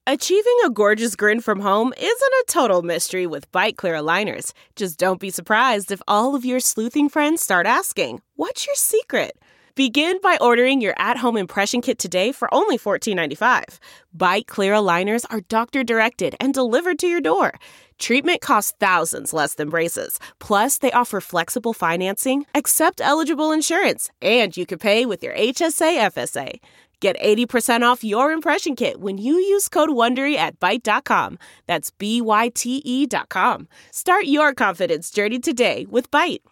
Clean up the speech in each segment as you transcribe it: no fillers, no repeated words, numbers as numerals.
Achieving a gorgeous grin from home isn't a total mystery with Byte Clear aligners. Just don't be surprised if all of your sleuthing friends start asking, "What's your secret?" Begin by ordering your at-home impression kit today for only $14.95. Byte Clear aligners are doctor-directed and delivered to your door. Treatment costs thousands less than braces. Plus, they offer flexible financing, accept eligible insurance, and you can pay with your HSA FSA. Get 80% off your impression kit when you use code WONDERY at Byte.com. That's BYTE.com. Start your confidence journey today with Byte.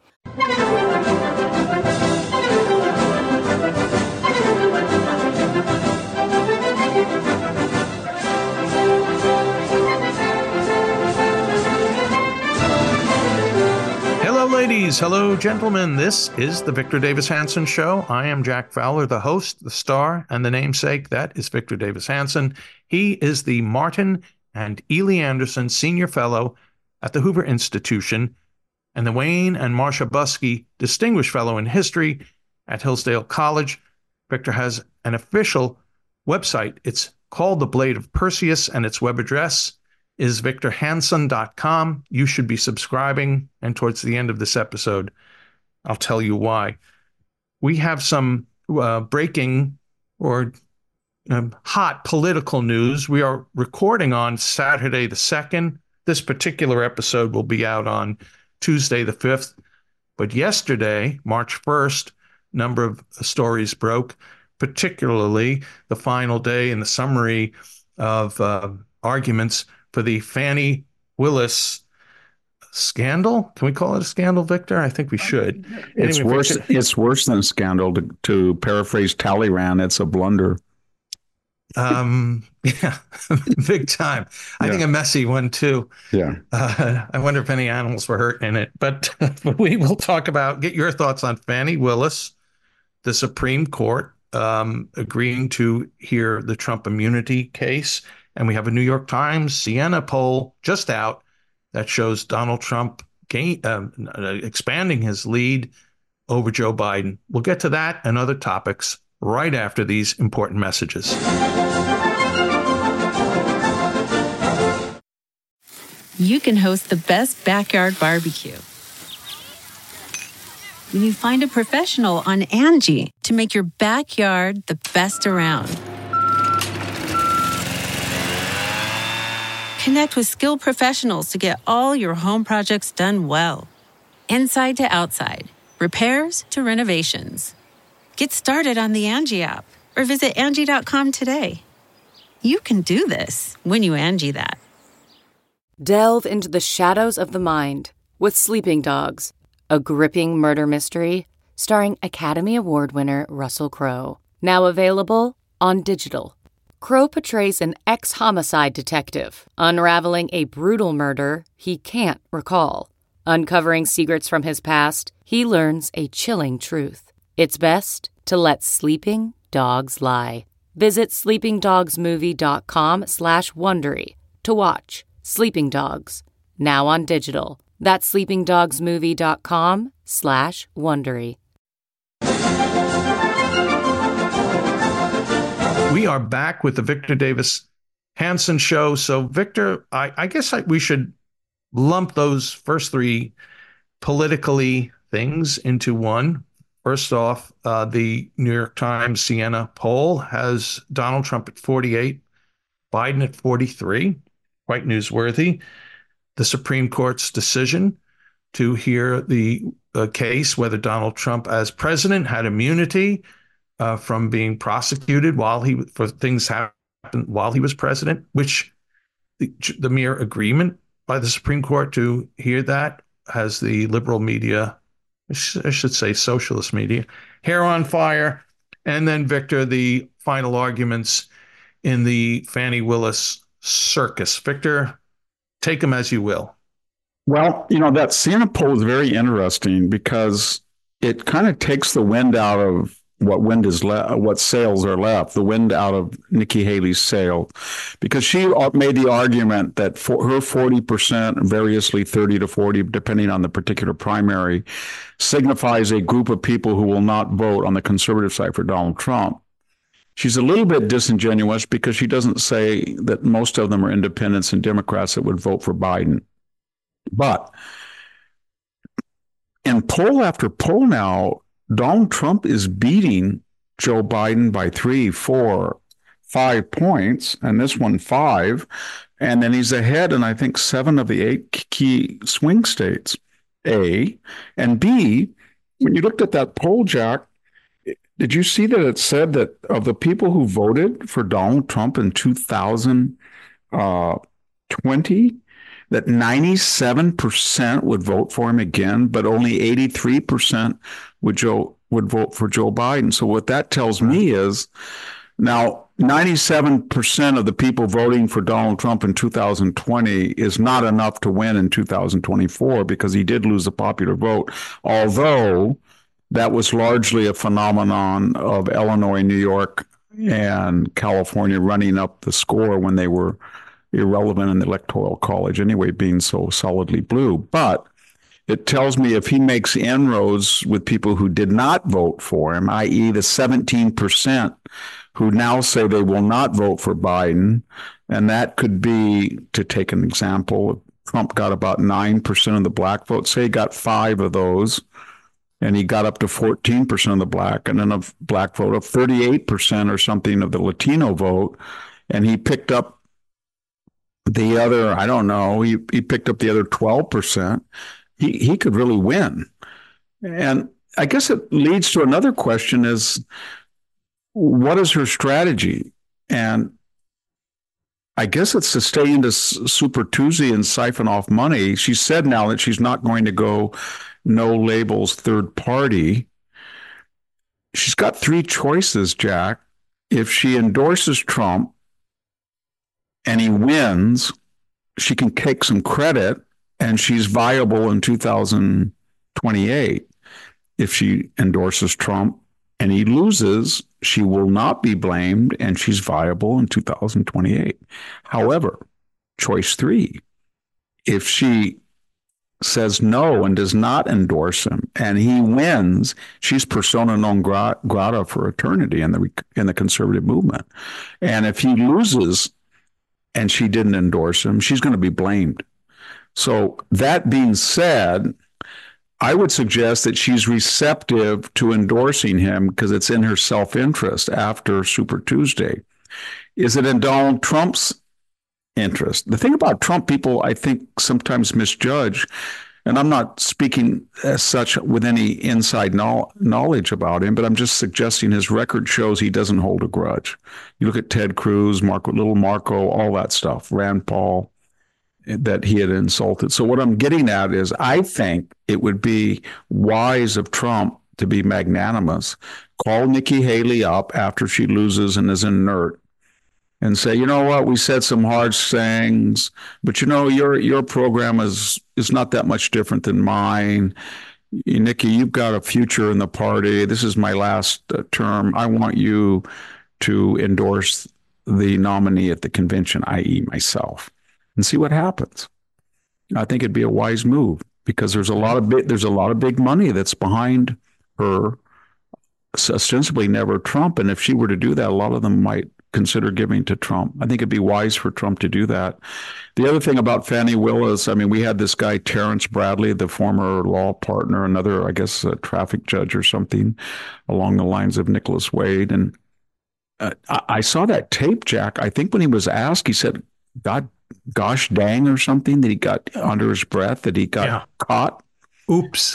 Hello, ladies. Hello, gentlemen. This is the Victor Davis Hanson Show. I am Jack Fowler, the host, the star, and the namesake. That is Victor Davis Hanson. He is the Martin and Ely Anderson Senior Fellow at the Hoover Institution and the Wayne and Marcia Buskey Distinguished Fellow in History at Hillsdale College. Victor has an official website. It's called The Blade of Perseus, and its web address is victorhanson.com. You should be subscribing, and towards the end of this episode, I'll tell you why. We have some breaking or hot political news. We are recording on Saturday the 2nd. This particular episode will be out on Tuesday the 5th. But yesterday, March 1st, a number of stories broke, particularly the final day in the summary of arguments for the Fani Willis scandal. Can we call it a scandal, Victor? I think we should. It's anyway, worse. It's worse than a scandal. To paraphrase Talleyrand, it's a blunder. Yeah, big time. I think a messy one too. Yeah. I wonder if any animals were hurt in it. But we will talk about, get your thoughts on Fani Willis, the Supreme Court agreeing to hear the Trump immunity case. And we have a New York Times Siena poll just out that shows Donald Trump expanding his lead over Joe Biden. We'll get to that and other topics right after these important messages. You can host the best backyard barbecue when you find a professional on Angie to make your backyard the best around. Connect with skilled professionals to get all your home projects done well. Inside to outside, repairs to renovations. Get started on the Angie app or visit Angie.com today. You can do this when you Angie that. Delve into the shadows of the mind with Sleeping Dogs, a gripping murder mystery starring Academy Award winner Russell Crowe. Now available on digital. Crowe portrays an ex-homicide detective, unraveling a brutal murder he can't recall. Uncovering secrets from his past, he learns a chilling truth. It's best to let sleeping dogs lie. Visit sleepingdogsmovie.com/Wondery to watch Sleeping Dogs, now on digital. That's sleepingdogsmovie.com/Wondery. We are back with the Victor Davis Hanson Show. So, Victor, I guess we should lump those first three politically things into one. First off, the New York Times Siena poll has Donald Trump at 48, Biden at 43. Quite newsworthy. The Supreme Court's decision to hear the case whether Donald Trump as president had immunity from being prosecuted for things happened while he was president, which the mere agreement by the Supreme Court to hear that has the liberal media, I should say socialist media, hair on fire. And then, Victor, the final arguments in the Fani Willis circus. Victor, take them as you will. Well, that Siena poll is very interesting because it kind of takes the wind out of what sails are left, the wind out of Nikki Haley's sail, because she made the argument that for her 40%, variously 30 to 40, depending on the particular primary, signifies a group of people who will not vote on the conservative side for Donald Trump. she's a little bit disingenuous because she doesn't say that most of them are independents and Democrats that would vote for Biden. But in poll after poll now, Donald Trump is beating Joe Biden by 3, 4, 5 points, and this one 5. And then he's ahead in, I think, 7 of the 8 key swing states, A. And B, when you looked at that poll, Jack, did you see that it said that of the people who voted for Donald Trump in 2020, that 97% would vote for him again, but only 83% would vote for Joe Biden. So what that tells me is now 97% of the people voting for Donald Trump in 2020 is not enough to win in 2024 because he did lose the popular vote, although that was largely a phenomenon of Illinois, New York, and California running up the score when they were irrelevant in the Electoral College anyway, being so solidly blue. But it tells me if he makes inroads with people who did not vote for him, i.e. the 17% who now say they will not vote for Biden, and that could be, to take an example, Trump got about 9% of the black vote, say he got 5 of those, and he got up to 14% of the black, and then a black vote of 38% or something of the Latino vote, and he picked up the other, I don't know, he picked up the other 12%. He could really win. And I guess it leads to another question is, what is her strategy? And I guess it's to stay into Super Tuesday and siphon off money. She said now that she's not going to go no labels third party. She's got 3 choices, Jack. If she endorses Trump and he wins, she can take some credit and she's viable in 2028. If she endorses Trump and he loses, she will not be blamed and she's viable in 2028. However, choice 3, if she says no and does not endorse him and he wins, she's persona non grata for eternity in the conservative movement. And if he loses and she didn't endorse him, she's going to be blamed. So that being said, I would suggest that she's receptive to endorsing him because it's in her self-interest after Super Tuesday. Is it in Donald Trump's interest? The thing about Trump, people, I think, sometimes misjudge, and I'm not speaking as such with any inside knowledge about him, but I'm just suggesting his record shows he doesn't hold a grudge. You look at Ted Cruz, Little Marco, all that stuff, Rand Paul, that he had insulted. So what I'm getting at is I think it would be wise of Trump to be magnanimous, call Nikki Haley up after she loses and is inert, and say, you know what, we said some hard things, but you know, your program is not that much different than mine. Nikki, you've got a future in the party. This is my last term. I want you to endorse the nominee at the convention, i.e. myself, and see what happens. I think it'd be a wise move because there's a lot of big money that's behind her, ostensibly never Trump. And if she were to do that, a lot of them might consider giving to Trump. I think it'd be wise for Trump to do that. The other thing about Fani Willis, I mean, we had this guy, Terrence Bradley, the former law partner, another, I guess, a traffic judge or something along the lines of Nicholas Wade. And I saw that tape, Jack. I think when he was asked, he said, gosh dang or something, that he got under his breath, that he got caught. Oops.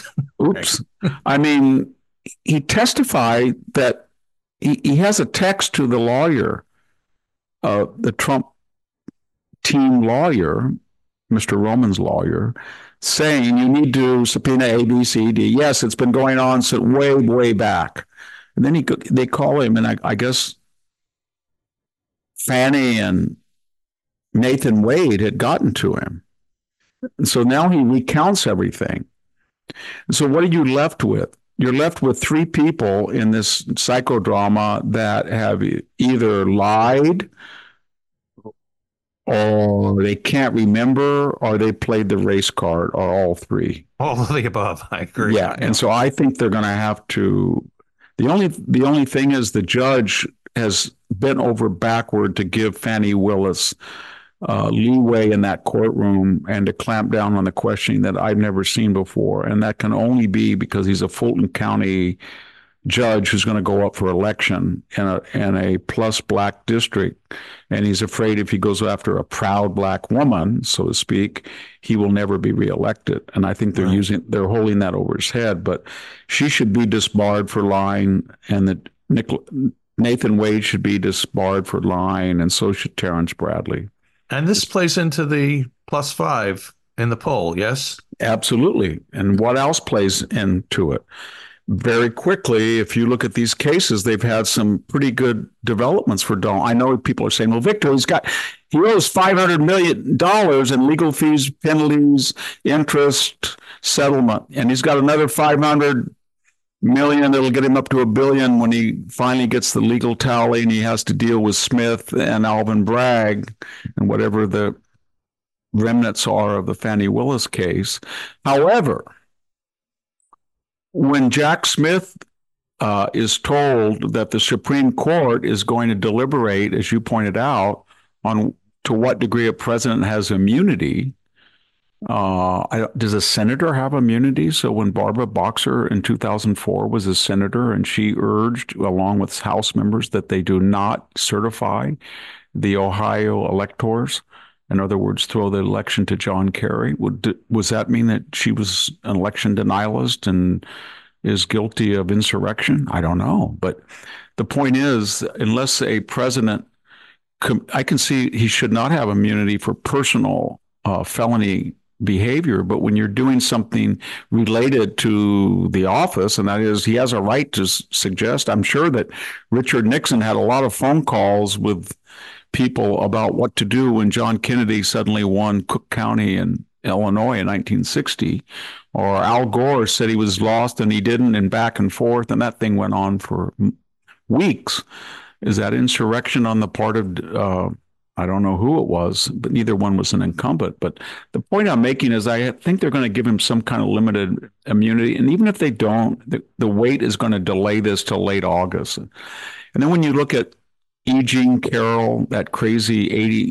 I mean, he testified that he has a text to the lawyer, the Trump team lawyer, Mr. Roman's lawyer, saying you need to subpoena A, B, C, D. Yes, it's been going on since way back. And then they call him, and I guess Fannie and Nathan Wade had gotten to him. And so now he recounts everything. And so what are you left with? You're left with 3 people in this psychodrama that have either lied or they can't remember or they played the race card or all 3. All of the above. I agree. Yeah. And so I think they're going to have to, the only thing is the judge has bent over backward to give Fani Willis leeway in that courtroom and to clamp down on the questioning that I've never seen before. And that can only be because he's a Fulton County judge who's going to go up for election in a plus black district. And he's afraid if he goes after a proud black woman, so to speak, he will never be reelected. And I think they're holding that over his head. But she should be disbarred for lying, and Nathan Wade should be disbarred for lying, and so should Terrence Bradley. And this plays into the +5 in the poll, yes? Absolutely. And what else plays into it? Very quickly, if you look at these cases, they've had some pretty good developments for Donald. I know people are saying, well, Victor, he owes $500 million in legal fees, penalties, interest, settlement. And he's got another $500 million that'll get him up to $1 billion when he finally gets the legal tally and he has to deal with Smith and Alvin Bragg and whatever the remnants are of the Fani Willis case. However, when Jack Smith is told that the Supreme Court is going to deliberate, as you pointed out, on to what degree a president has immunity, does a senator have immunity? So when Barbara Boxer in 2004 was a senator and she urged, along with House members, that they do not certify the Ohio electors, in other words, throw the election to John Kerry, was that mean that she was an election denialist and is guilty of insurrection? I don't know. But the point is, unless a president, I can see he should not have immunity for personal felony behavior, but when you're doing something related to the office, and that is he has a right to suggest, I'm sure that Richard Nixon had a lot of phone calls with people about what to do when John Kennedy suddenly won Cook County in Illinois in 1960, or Al Gore said he was lost and he didn't, and back and forth, and that thing went on for weeks. Is that insurrection on the part of I don't know who it was, but neither one was an incumbent. But the point I'm making is I think they're going to give him some kind of limited immunity. And even if they don't, the wait is going to delay this till late August. And then when you look at E. Jean Carroll, that crazy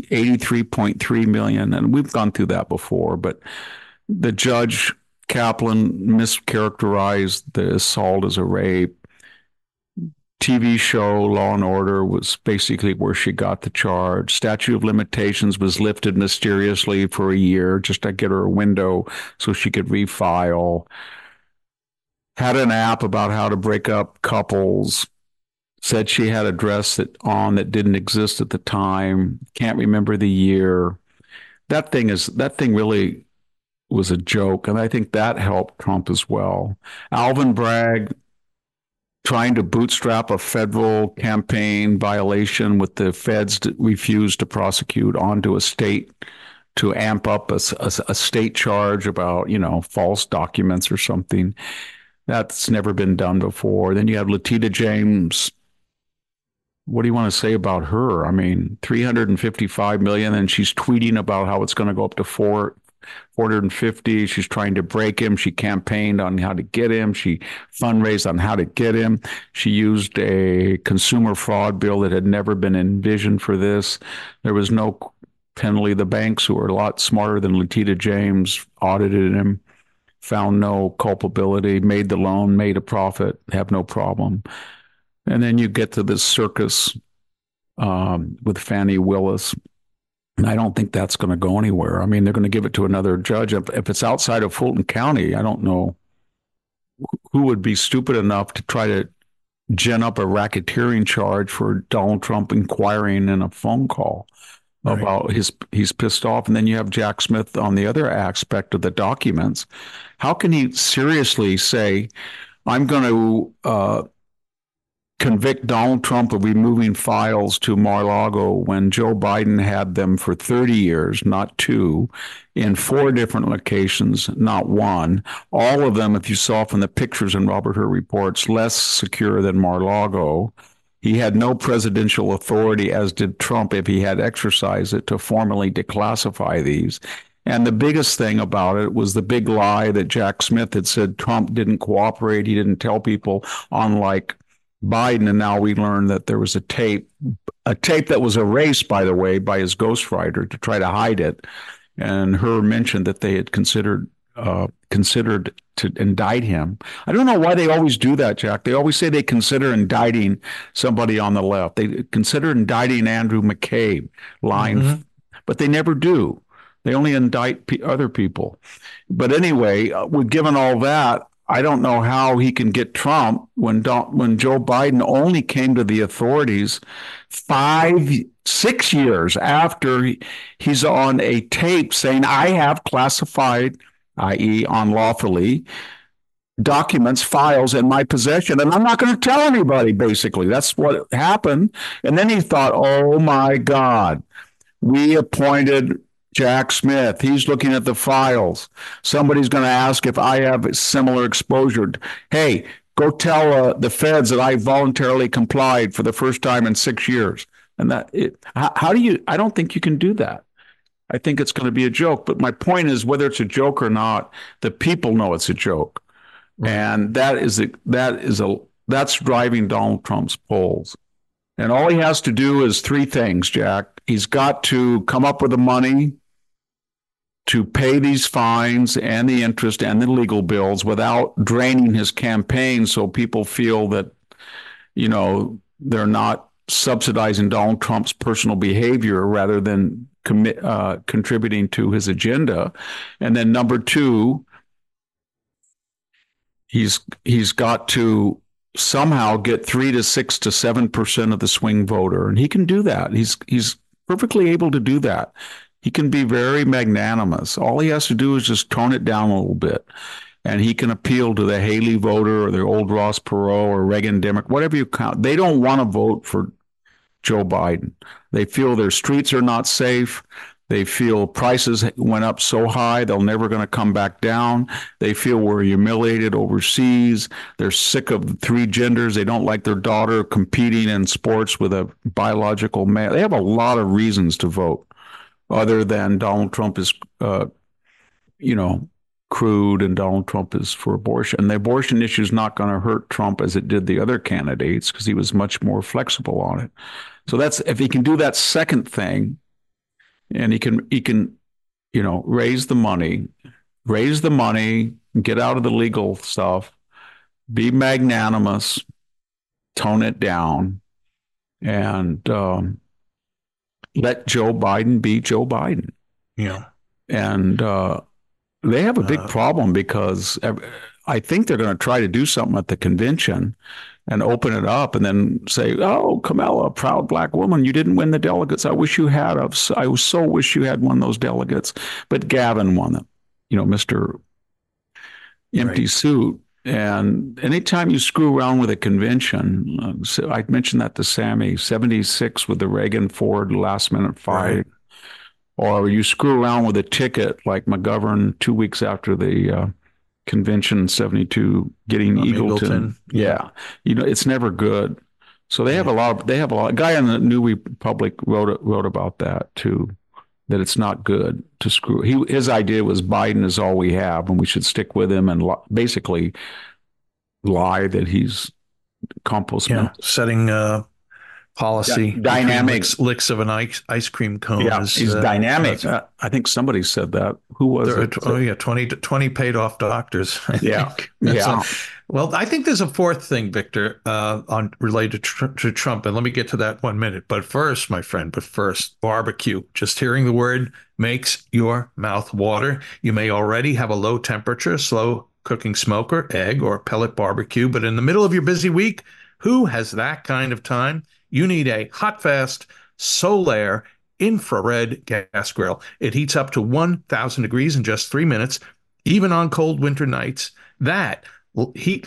83.3 million, and we've gone through that before, but the judge Kaplan mischaracterized the assault as a rape. TV show Law and Order was basically where she got the charge. Statute of limitations was lifted mysteriously for a year just to get her a window so she could refile. Had an app about how to break up couples. Said she had a dress that didn't exist at the time. Can't remember the year. That thing really was a joke, and I think that helped Trump as well. Alvin Bragg trying to bootstrap a federal campaign violation with the feds refused to prosecute onto a state to amp up a state charge about, false documents or something. That's never been done before. Then you have Letitia James. What do you want to say about her? I mean, 355 million, and she's tweeting about how it's going to go up to 450. She's trying to break him. She campaigned on how to get him. She fundraised on how to get him. She used a consumer fraud bill that had never been envisioned for this. There was no penalty. The banks, who are a lot smarter than Letitia James, audited him, found no culpability, made the loan, made a profit, have no problem. And then you get to this circus with Fani Willis. And I don't think that's going to go anywhere. I mean, they're going to give it to another judge. If it's outside of Fulton County, I don't know who would be stupid enough to try to gin up a racketeering charge for Donald Trump inquiring in a phone call about he's pissed off. And then you have Jack Smith on the other aspect of the documents. How can he seriously say, I'm going to convict Donald Trump of removing files to Mar-a-Lago when Joe Biden had them for 30 years, not 2, in 4 different locations, not 1. All of them, if you saw from the pictures in Robert Hur reports, less secure than Mar-a-Lago. He had no presidential authority, as did Trump, if he had exercised it, to formally declassify these. And the biggest thing about it was the big lie that Jack Smith had said Trump didn't cooperate. He didn't tell people, unlike Biden, and now we learned that there was a tape that was erased, by the way, by his ghostwriter to try to hide it. And her mentioned that they had considered to indict him. I don't know why they always do that, Jack. They always say they consider indicting somebody on the left. They consider indicting Andrew McCabe, lying, but they never do. They only indict other people. But anyway, given all that, I don't know how he can get Trump when Joe Biden only came to the authorities 6 years after he's on a tape saying, I have classified, i.e. unlawfully, documents, files in my possession, and I'm not going to tell anybody, basically. That's what happened. And then he thought, oh my God, we appointed Jack Smith. He's looking at the files. Somebody's going to ask if I have similar exposure. Hey, go tell the feds that I voluntarily complied for the first time in 6 years. And how do you, I don't think you can do that. I think it's going to be a joke. But my point is, whether it's a joke or not, the people know it's a joke. Right. And that's driving Donald Trump's polls. And all he has to do is three things, Jack. He's got to come up with the money to pay these fines and the interest and the legal bills without draining his campaign, so people feel that, they're not subsidizing Donald Trump's personal behavior rather than contributing to his agenda. And then number two, he's got to somehow get 3 to 6 to 7% of the swing voter, and he can do that. He's perfectly able to do that. He can be very magnanimous. All he has to do is just tone it down a little bit, and he can appeal to the Haley voter or the old Ross Perot or Reagan Democrat, whatever you count. They don't want to vote for Joe Biden. They feel their streets are not safe. They feel prices went up so high, they're never going to come back down. They feel we're humiliated overseas. They're sick of the three genders. They don't like their daughter competing in sports with a biological man. They have a lot of reasons to vote, other than Donald Trump is, crude and Donald Trump is for abortion. And the abortion issue is not going to hurt Trump as it did the other candidates because he was much more flexible on it. So that's, if he can do that second thing, and he can, raise the money, get out of the legal stuff, be magnanimous, tone it down, and let Joe Biden be Joe Biden. Yeah. And they have a big problem because I think they're going to try to do something at the convention and open it up and then say, oh, Kamala, proud black woman, you didn't win the delegates. I wish you had. I so wish you had won those delegates. But Gavin won them, Mr. Empty Suit. And anytime you screw around with a convention, so I mentioned that to Sammy, 76 with the Reagan Ford last minute fight, right. Or you screw around with a ticket like McGovern 2 weeks after the convention, 72, getting Eagleton. Yeah. It's never good. So they have a lot. A guy in the New Republic wrote about that too, that it's not good to screw. His idea was Biden is all we have and we should stick with him and basically lie that he's compost. Yeah. Setting policy, dynamics, licks of an ice cream cone. Yeah, he's dynamic. I think somebody said that. Who was it? 20 paid off doctors. Yeah. Well, I think there's a fourth thing, Victor, related to Trump, and let me get to that 1 minute. But first, my friend, barbecue. Just hearing the word makes your mouth water. You may already have a low temperature, slow cooking smoker, egg, or pellet barbecue, but in the middle of your busy week, who has that kind of time? You need a hot, fast, Solaire infrared gas grill. It heats up to 1,000 degrees in just 3 minutes, even on cold winter nights. That heat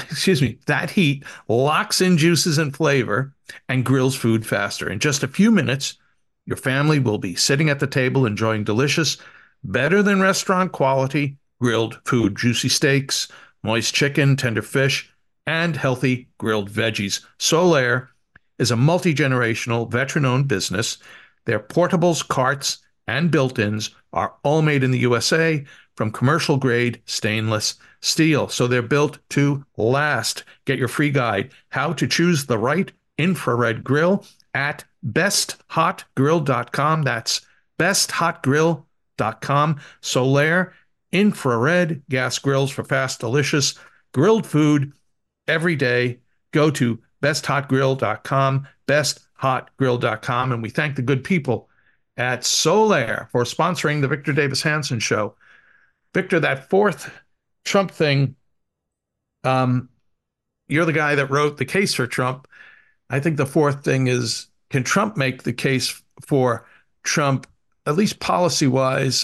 locks in juices and flavor and grills food faster. In just a few minutes, your family will be sitting at the table enjoying delicious, better than restaurant quality grilled food, juicy steaks, moist chicken, tender fish, and healthy grilled veggies. Solaire is a multi-generational, veteran-owned business. Their portables, carts, and built-ins are all made in the USA, from commercial grade stainless steel. So they're built to last. Get your free guide, How to Choose the Right Infrared Grill, at besthotgrill.com. That's besthotgrill.com. Solaire infrared gas grills for fast, delicious grilled food every day. Go to besthotgrill.com, besthotgrill.com. And we thank the good people at Solaire for sponsoring the Victor Davis Hanson Show. Victor, that fourth Trump thing, you're the guy that wrote the case for Trump. I think the fourth thing is, can Trump make the case for Trump, at least policy-wise?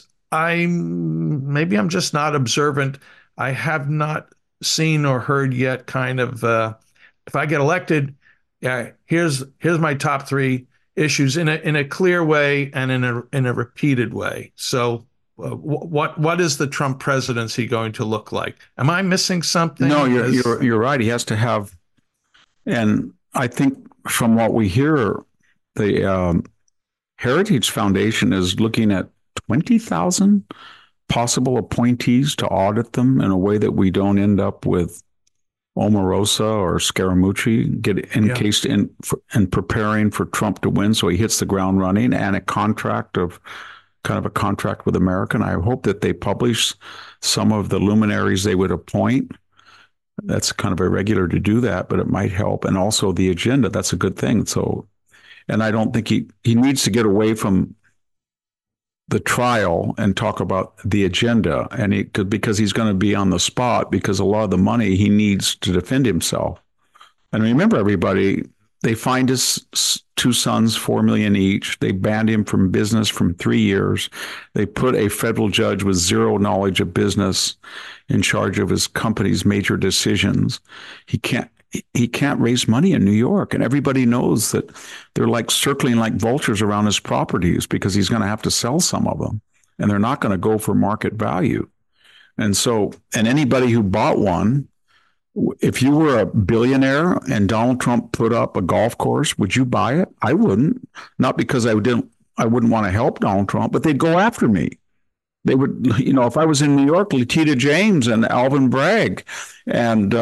Maybe I'm just not observant. I have not seen or heard yet kind of, if I get elected, here's my top three issues in a clear way and in a repeated way. So what is the Trump presidency going to look like? Am I missing something? No, you're right. He has to have, and I think from what we hear, the Heritage Foundation is looking at 20,000 possible appointees to audit them in a way that we don't end up with Omarosa or Scaramucci get encased in preparing for Trump to win, so he hits the ground running, and a contract with America. I hope that they publish some of the luminaries they would appoint. That's kind of irregular to do that, but it might help. And also the agenda, that's a good thing. So, and I don't think he needs to get away from the trial and talk about the agenda, and because he's going to be on the spot, because a lot of the money he needs to defend himself. And remember, everybody, they fined his two sons $4 million each. They banned him from business from 3 years. They put a federal judge with zero knowledge of business in charge of his company's major decisions. He can't raise money in New York. And everybody knows that they're like circling like vultures around his properties, because he's going to have to sell some of them, and they're not going to go for market value. And anybody who bought one, if you were a billionaire and Donald Trump put up a golf course, would you buy it? I wouldn't. Not because I wouldn't want to help Donald Trump, but they'd go after me. They would, if I was in New York, Letitia James and Alvin Bragg and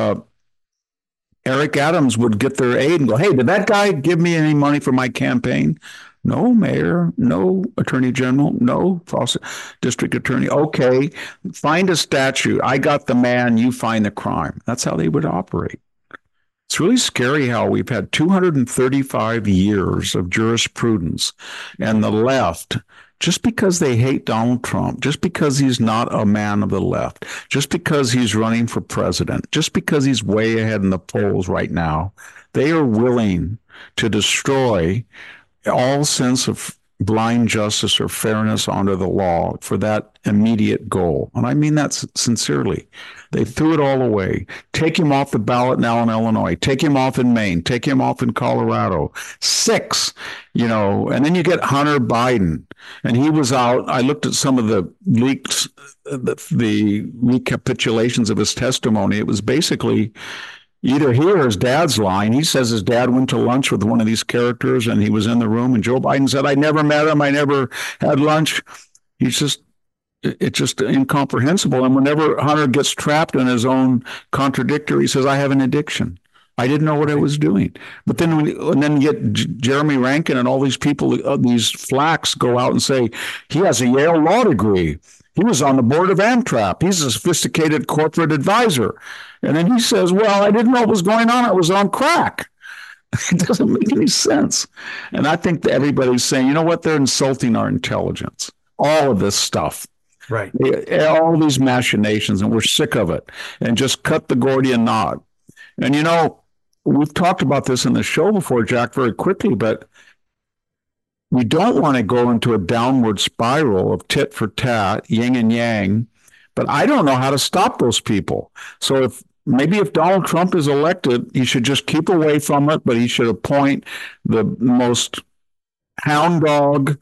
Eric Adams would get their aid and go, hey, did that guy give me any money for my campaign? No, Mayor. No, Attorney General. No, District Attorney. Okay, find a statute. I got the man, you find the crime. That's how they would operate. It's really scary how we've had 235 years of jurisprudence, and the left, just because they hate Donald Trump, just because he's not a man of the left, just because he's running for president, just because he's way ahead in the polls right now, they are willing to destroy all sense of blind justice or fairness under the law for that immediate goal. And I mean that sincerely. They threw it all away. Take him off the ballot now in Illinois. Take him off in Maine. Take him off in Colorado. 6, and then you get Hunter Biden. And he was out. I looked at some of the leaks, the recapitulations of his testimony. It was basically either he or his dad's lying. He says his dad went to lunch with one of these characters and he was in the room, and Joe Biden said, I never met him. I never had lunch. It's just incomprehensible. And whenever Hunter gets trapped in his own contradictory, he says, I have an addiction. I didn't know what I was doing. But then you get Jeremy Rankin and all these people, these flacks go out and say, he has a Yale law degree. He was on the board of Amtrak. He's a sophisticated corporate advisor. And then he says, well, I didn't know what was going on. I was on crack. It doesn't make any sense. And I think that everybody's saying, you know what? They're insulting our intelligence. All of this stuff. Right. All these machinations, and we're sick of it. And just cut the Gordian knot. And, we've talked about this in the show before, Jack, very quickly, but we don't want to go into a downward spiral of tit for tat, yin and yang. But I don't know how to stop those people. So if Donald Trump is elected, he should just keep away from it, but he should appoint the most hound dog,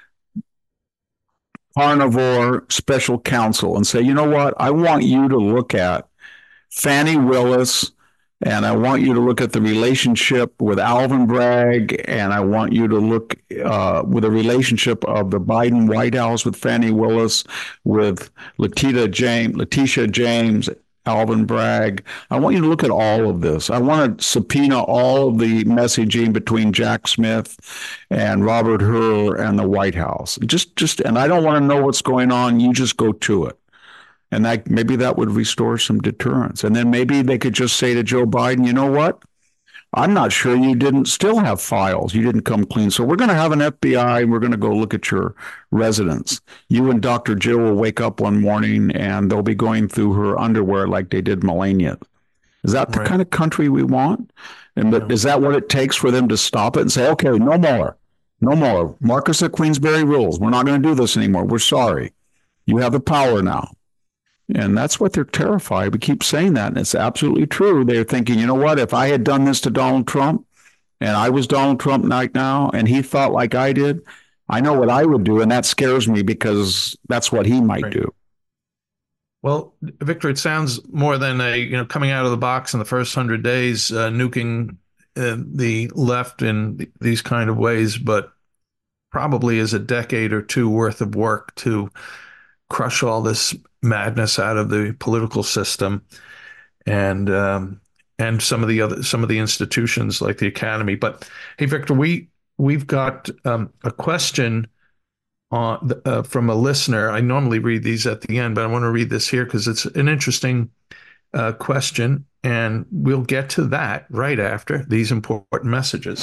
carnivore special counsel and say, you know what? I want you to look at Fani Willis, And I want you to look at the relationship with Alvin Bragg, and I want you to look with the relationship of the Biden White House with Fani Willis, with Letitia James, Alvin Bragg. I want you to look at all of this. I want to subpoena all of the messaging between Jack Smith and Robert Hur and the White House. And I don't want to know what's going on. You just go to it. And maybe that would restore some deterrence. And then maybe they could just say to Joe Biden, you know what? I'm not sure you didn't still have files. You didn't come clean. So we're going to have an FBI and we're going to go look at your residence. You and Dr. Jill will wake up one morning and they'll be going through her underwear like they did Melania. Is that the kind of country we want? And is that what it takes for them to stop it and say, okay, no more. No more. Marcus at Queensberry rules. We're not going to do this anymore. We're sorry. You have the power now. And that's what they're terrified. We keep saying that, and it's absolutely true. They're thinking, you know what? If I had done this to Donald Trump, and I was Donald Trump right now, and he thought like I did, I know what I would do, and that scares me because that's what he might do. Well, Victor, it sounds more than coming out of the box in the first 100 days, nuking the left in these kind of ways, but probably is a decade or two worth of work to crush all this madness out of the political system and some of the institutions like the academy. But hey, Victor, we've got a question from a listener. I normally read these at the end, but I want to read this here because it's an interesting question, and we'll get to that right after these important messages.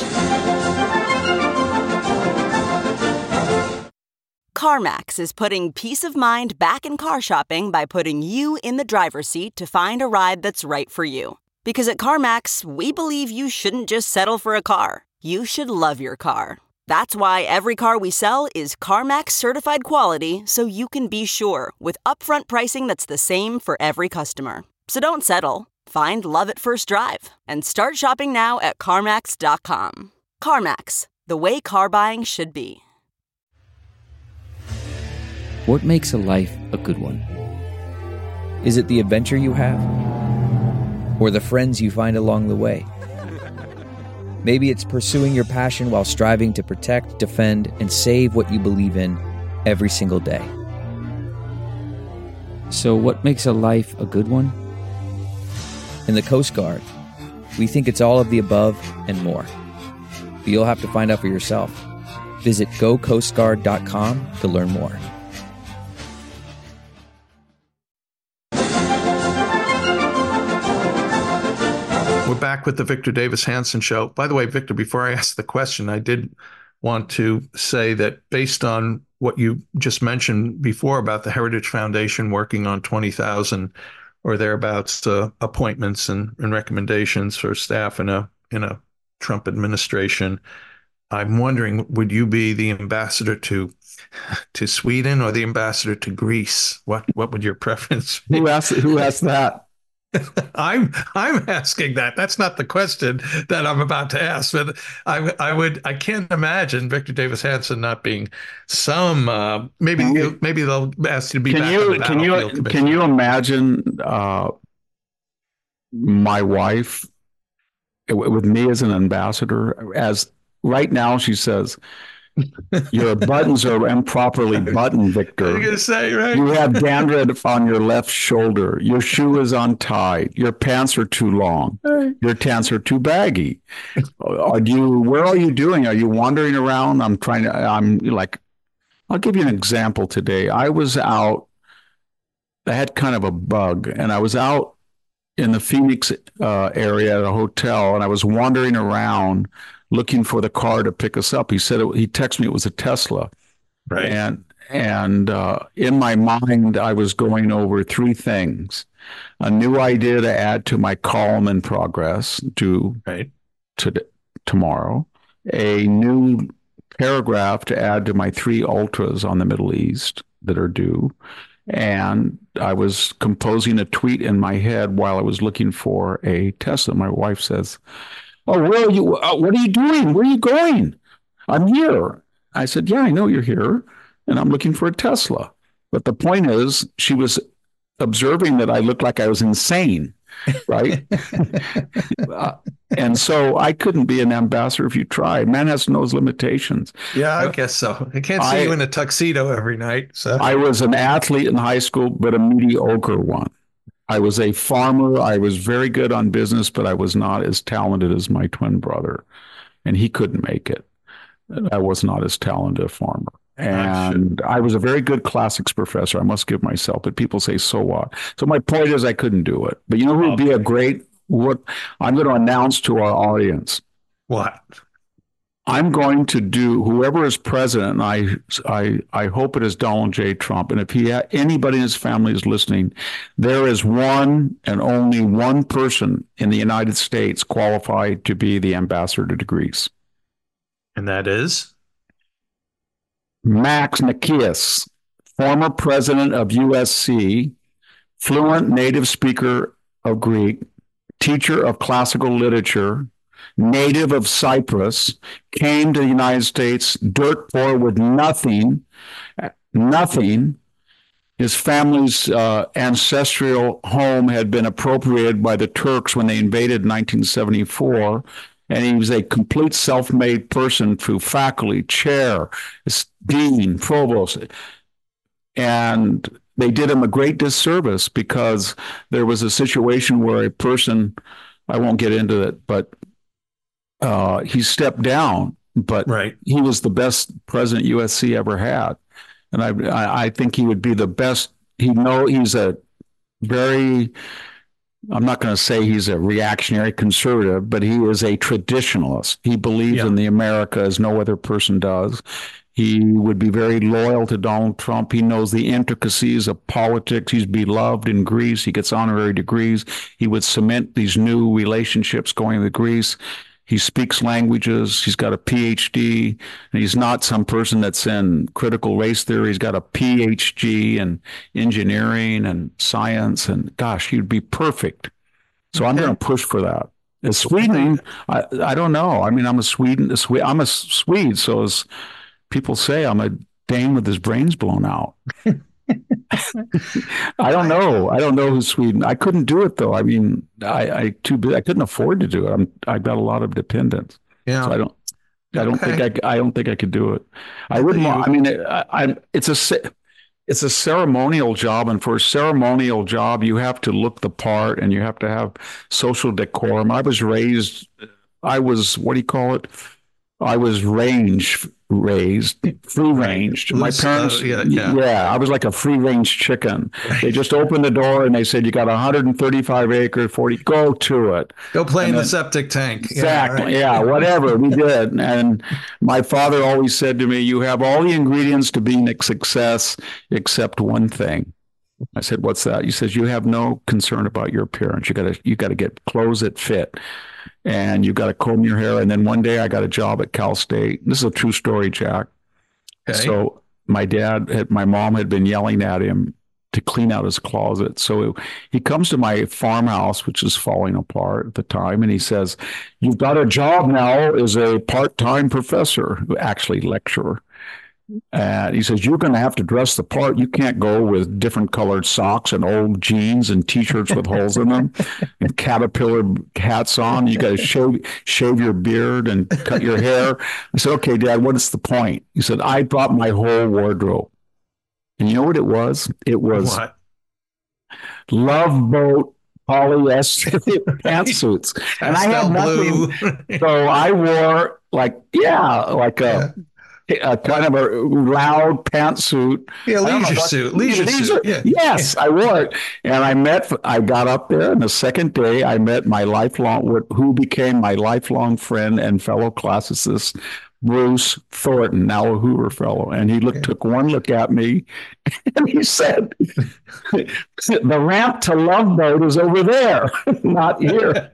CarMax is putting peace of mind back in car shopping by putting you in the driver's seat to find a ride that's right for you. Because at CarMax, we believe you shouldn't just settle for a car. You should love your car. That's why every car we sell is CarMax certified quality, so you can be sure with upfront pricing that's the same for every customer. So don't settle. Find love at first drive and start shopping now at CarMax.com. CarMax, the way car buying should be. What makes a life a good one? Is it the adventure you have? Or the friends you find along the way? Maybe it's pursuing your passion while striving to protect, defend, and save what you believe in every single day. So what makes a life a good one? In the Coast Guard, we think it's all of the above and more. But you'll have to find out for yourself. Visit gocoastguard.com to learn more. We're back with the Victor Davis Hanson Show. By the way, Victor, before I ask the question, I did want to say that based on what you just mentioned before about the Heritage Foundation working on 20,000 or thereabouts appointments and recommendations for staff in a Trump administration, I'm wondering, would you be the ambassador to Sweden or the ambassador to Greece? What would your preference be? Who asked that? I'm asking that. That's not the question that I'm about to ask, but I can't imagine Victor Davis Hanson not being some maybe they'll ask you to be back on the battlefield commission. Can you imagine my wife with me as an ambassador? As right now she says, your buttons are improperly buttoned, Victor. What are you going to say, right? You have dandruff on your left shoulder. Your shoe is untied. Your pants are too long. Your pants are too baggy. Where are you doing? Are you wandering around? I'll give you an example today. I was out. I had kind of a bug, and I was out in the Phoenix area at a hotel, and I was wandering around looking for the car to pick us up. He said he texted me it was a Tesla, right? And in my mind, I was going over three things: a new idea to add to my column in progress to tomorrow, a new paragraph to add to my 3 ultras on the Middle East that are due, and I was composing a tweet in my head while I was looking for a Tesla. My wife says, "Oh, where are you? What are you doing? Where are you going?" "I'm here." I said, "Yeah, I know you're here, and I'm looking for a Tesla." But the point is, she was observing that I looked like I was insane. right? And so I couldn't be an ambassador if you tried. Man has no limitations. Yeah, I guess so. I can't see you in a tuxedo every night. So I was an athlete in high school, but a mediocre one. I was a farmer. I was very good on business, but I was not as talented as my twin brother, and he couldn't make it. I was not as talented a farmer. And I was a very good classics professor, I must give myself, but people say, so what? So my point is I couldn't do it. But you know who would be a great, what I'm going to announce to our audience? What? I'm going to do, whoever is president, and I hope it is Donald J. Trump, and if anybody in his family is listening, there is one and only one person in the United States qualified to be the ambassador to Greece. And that is? Max Nikias, former president of USC, fluent native speaker of Greek, teacher of classical literature, native of Cyprus, came to the United States dirt poor with nothing. His family's ancestral home had been appropriated by the Turks when they invaded in 1974. And he was a complete self-made person through faculty, chair, dean, provost. And they did him a great disservice because there was a situation where a person, I won't get into it, but he stepped down, but he was the best president USC ever had. And I think he would be the best. He's a very... I'm not going to say he's a reactionary conservative, but he is a traditionalist. He believes in the America as no other person does. He would be very loyal to Donald Trump. He knows the intricacies of politics. He's beloved in Greece. He gets honorary degrees. He would cement these new relationships going to Greece. He speaks languages. He's got a PhD. And he's not some person that's in critical race theory. He's got a PhD in engineering and science. And gosh, he'd be perfect. So I'm going to push for that. As Sweden, I don't know. I mean, I'm a Swede. So as people say, I'm a Dane with his brains blown out. I don't know. I don't know who's Sweden. I couldn't do it though. I mean, I couldn't afford to do it. I've got a lot of dependents. Yeah. So I don't think I could do it. I wouldn't. I mean, it's a ceremonial job, and for a ceremonial job, you have to look the part, and you have to have social decorum. I was what do you call it? I was raised free range. My parents, I was like a free range chicken. They just opened the door and they said, "You got 135 acres, 40. Go to it. Go play in the septic tank." Exactly. Yeah, whatever we did. And my father always said to me, "You have all the ingredients to being a success, except one thing." I said, "What's that?" He says, "You have no concern about your appearance. You got to get clothes that fit. And you got to comb your hair." And then one day I got a job at Cal State. This is a true story, Jack. Okay. So my mom had been yelling at him to clean out his closet. So he comes to my farmhouse, which is falling apart at the time, and he says, "You've got a job now as a part-time professor," actually lecturer. And he says, "You're going to have to dress the part. You can't go with different colored socks and old jeans and T-shirts with holes in them and caterpillar hats on. You got to shave your beard and cut your hair." I said, "Okay, Dad, what is the point?" He said, "I brought my whole wardrobe." And you know what it was? It was Love Boat polyester pantsuits. And I had nothing. So I wore a kind of a loud pantsuit. Yeah, leisure suit. Yeah. Yes, I wore it. And I got up there, and the second day I met who became my lifelong friend and fellow classicist, Bruce Thornton, now a Hoover Fellow. And he took one look at me and he said, "The ramp to Love Boat is over there, not here."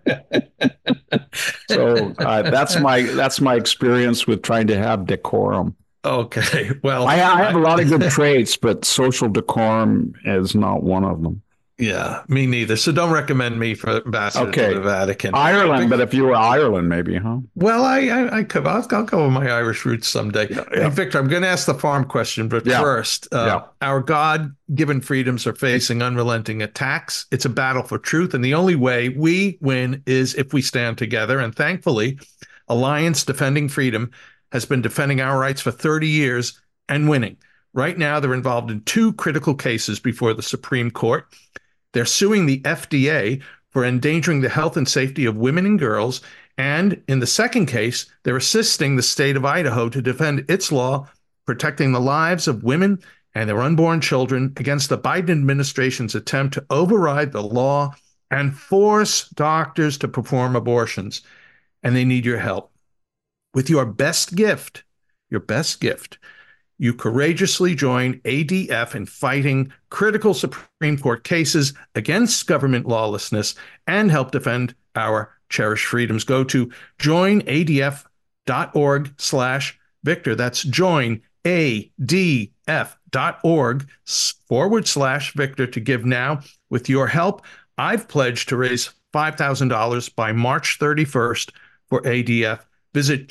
So that's my experience with trying to have decorum. Okay. Well, I have a lot of good traits, but social decorum is not one of them. Yeah, me neither. So don't recommend me for ambassador to the Vatican. Ireland, but if you were Ireland, maybe, huh? Well, I could. I'll go with my Irish roots someday. Yeah. Hey, Victor, I'm going to ask the farm question, but first, our God-given freedoms are facing unrelenting attacks. It's a battle for truth, and the only way we win is if we stand together. And thankfully, Alliance Defending Freedom has been defending our rights for 30 years and winning. Right now, they're involved in two critical cases before the Supreme Court. They're suing the FDA for endangering the health and safety of women and girls. And in the second case, they're assisting the state of Idaho to defend its law protecting the lives of women and their unborn children against the Biden administration's attempt to override the law and force doctors to perform abortions. And they need your help. With your best gift, you courageously join ADF in fighting critical Supreme Court cases against government lawlessness and help defend our cherished freedoms. Go to joinadf.org/Victor. That's joinadf.org/Victor to give now. With your help, I've pledged to raise $5,000 by March 31st for ADF. Visit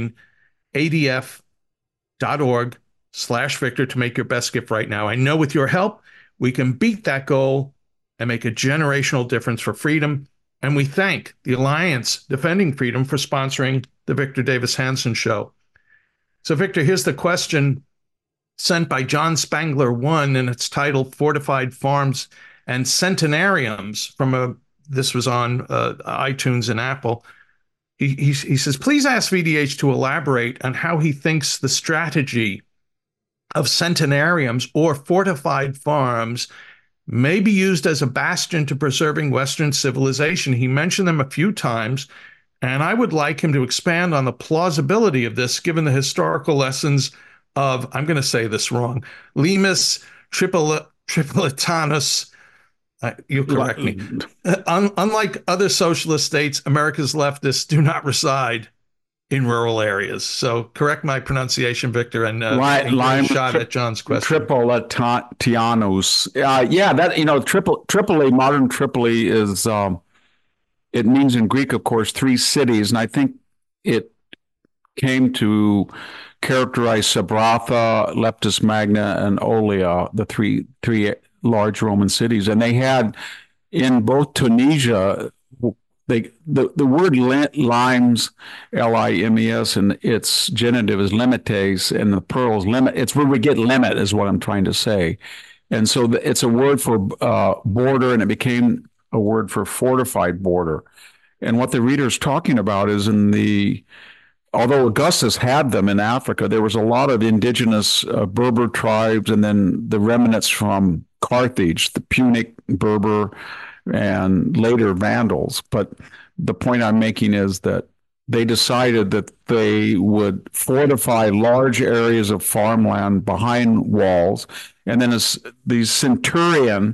joinadf.org/Victor to make your best gift right now. I know with your help, we can beat that goal and make a generational difference for freedom. And we thank the Alliance Defending Freedom for sponsoring the Victor Davis Hanson Show. So, Victor, here's the question sent by John Spangler 1, and it's titled Fortified Farms and Centenariums this was on iTunes and Apple. He says, please ask VDH to elaborate on how he thinks the strategy of centenariums or fortified farms may be used as a bastion to preserving Western civilization. He mentioned them a few times, and I would like him to expand on the plausibility of this, given the historical lessons of, I'm going to say this wrong, Limes Tripolitanus. You'll correct me. Unlike other socialist states, America's leftists do not reside in rural areas. So correct my pronunciation, Victor, and shot at John's question. Tripolitanus. Tripoli, modern Tripoli is, it means in Greek, of course, three cities. And I think it came to characterize Sabratha, Leptis Magna, and Olia, the three large Roman cities. And they had in both Tunisia, the word limes, Limes, and its genitive is limites, and the plural is limit. It's where we get limit, is what I'm trying to say. And so it's a word for border, and it became a word for fortified border. And what the reader's talking about is although Augustus had them in Africa, there was a lot of indigenous Berber tribes, and then the remnants from Carthage, the Punic, Berber, and later Vandals. But the point I'm making is that they decided that they would fortify large areas of farmland behind walls. And then these centurion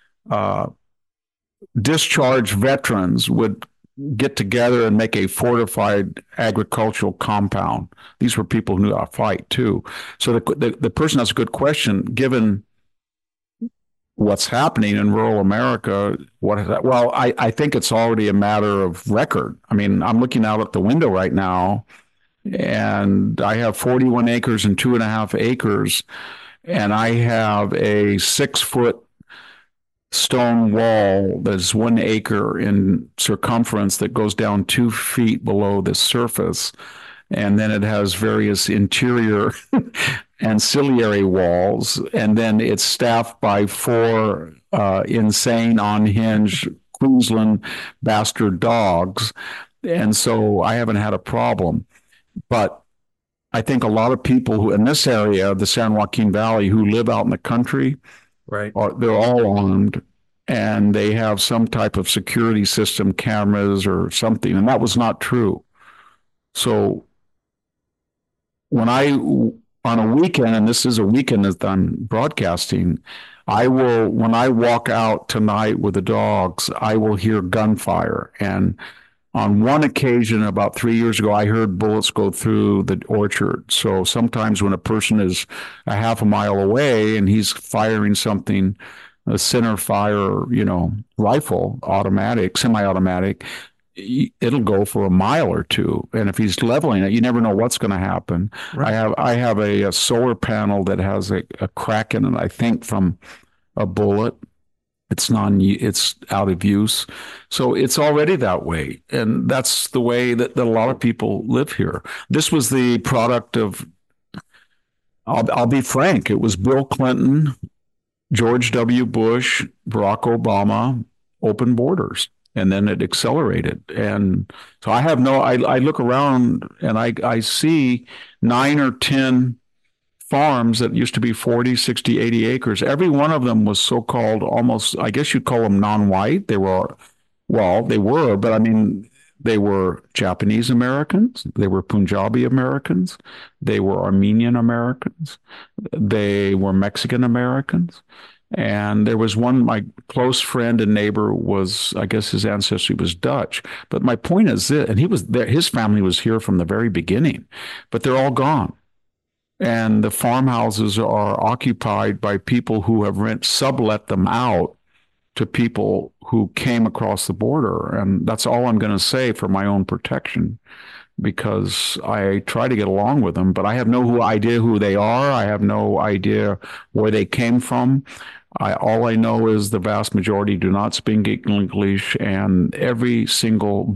discharged veterans would get together and make a fortified agricultural compound. These were people who knew how to fight too. So the person has a good question, given what's happening in rural America. Well, I think it's already a matter of record. I mean, I'm looking out at the window right now, and I have 41 acres and 2.5 acres, and I have a 6-foot stone wall that's 1 acre in circumference that goes down 2 feet below the surface. And then it has various interior ancillary walls. And then it's staffed by 4 insane, unhinged Queensland bastard dogs. And so I haven't had a problem. But I think a lot of people who in this area, the San Joaquin Valley, who live out in the country, right, they're all armed, and they have some type of security system, cameras or something. And that was not true. So when on a weekend, and this is a weekend that I'm broadcasting, when I walk out tonight with the dogs, I will hear gunfire. And on one occasion, about 3 years ago, I heard bullets go through the orchard. So sometimes when a person is a half a mile away and he's firing something a center fire, rifle, automatic, semi-automatic, it'll go for a mile or two. And if he's leveling it, you never know what's going to happen. Right. I have a solar panel that has a crack in it, I think, from a bullet. It's out of use. So it's already that way. And that's the way that a lot of people live here. This was the product of, I'll be frank, it was Bill Clinton, George W. Bush, Barack Obama, open borders. And then it accelerated. And so I look around and I see 9 or 10 farms that used to be 40, 60, 80 acres. Every one of them was so-called almost, I guess you'd call them non-white. They were, but I mean, they were Japanese Americans. They were Punjabi Americans. They were Armenian Americans. They were Mexican Americans. And there was one, my close friend and neighbor was, I guess his ancestry was Dutch. But my point is this, and he was there, his family was here from the very beginning, but they're all gone. And the farmhouses are occupied by people who have sublet them out to people who came across the border. And that's all I'm going to say for my own protection, because I try to get along with them, but I have no idea who they are. I have no idea where they came from. All I know is the vast majority do not speak English, and every single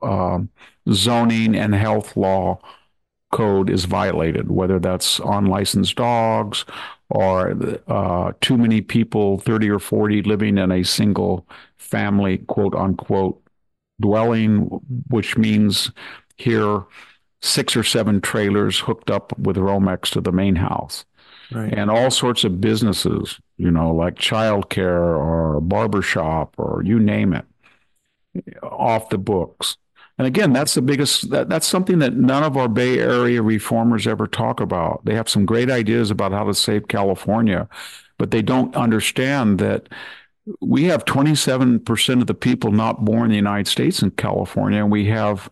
zoning and health law code is violated, whether that's unlicensed dogs or too many people, 30 or 40, living in a single family, quote unquote, dwelling, which means here 6 or 7 trailers hooked up with Romex to the main house. Right. And all sorts of businesses, like childcare or barbershop or you name it, off the books. And again, that's the biggest, that's something that none of our Bay Area reformers ever talk about. They have some great ideas about how to save California, but they don't understand that we have 27% of the people not born in the United States in California, and we have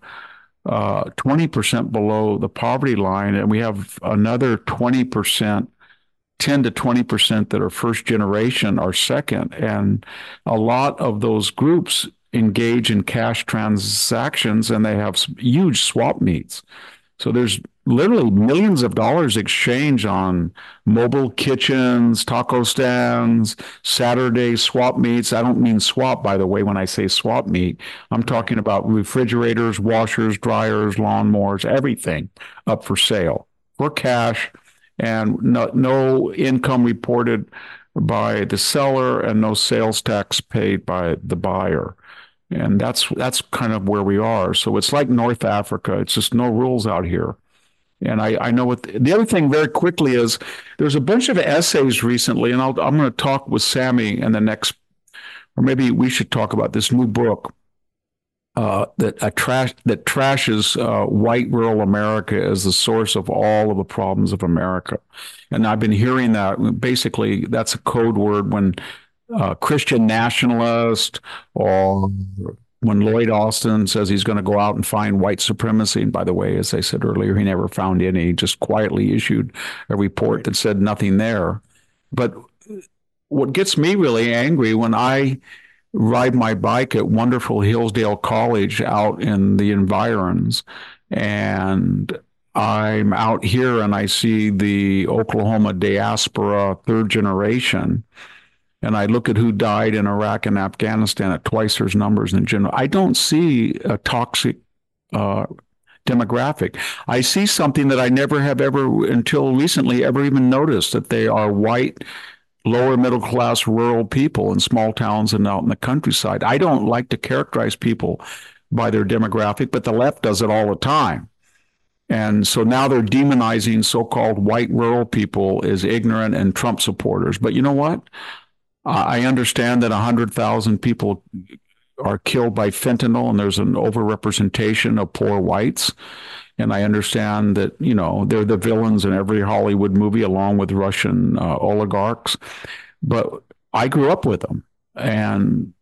20% below the poverty line, and we have another 20%, 10 to 20% that are first generation or second. And a lot of those groups engage in cash transactions, and they have huge swap meets. So there's literally millions of dollars exchanged on mobile kitchens, taco stands, Saturday swap meets. I don't mean swap, by the way, when I say swap meet. I'm talking about refrigerators, washers, dryers, lawnmowers, everything up for sale for cash, and no income reported by the seller and no sales tax paid by the buyer. And that's kind of where we are. So it's like North Africa. It's just no rules out here. And I know what the other thing very quickly is, there's a bunch of essays recently, and I'm going to talk with Sammy in the next, or maybe we should talk about this new book that trashes white rural America as the source of all of the problems of America. And I've been hearing that. Basically, that's a code word when Christian nationalist, or when Lloyd Austin says he's going to go out and find white supremacy. And by the way, as I said earlier, he never found any. He just quietly issued a report that said nothing there. But what gets me really angry, when I ride my bike at wonderful Hillsdale College out in the environs, and I'm out here and I see the Oklahoma diaspora, third generation, and I look at who died in Iraq and Afghanistan at twice their numbers in general. I don't see a toxic demographic. I see something that I never have ever, until recently, ever even noticed, that they are white, lower middle class rural people in small towns and out in the countryside. I don't like to characterize people by their demographic, but the left does it all the time. And so now they're demonizing so-called white rural people as ignorant and Trump supporters. But you know what? I understand that 100,000 people are killed by fentanyl, and there's an overrepresentation of poor whites. And I understand that, they're the villains in every Hollywood movie, along with Russian oligarchs. But I grew up with them, and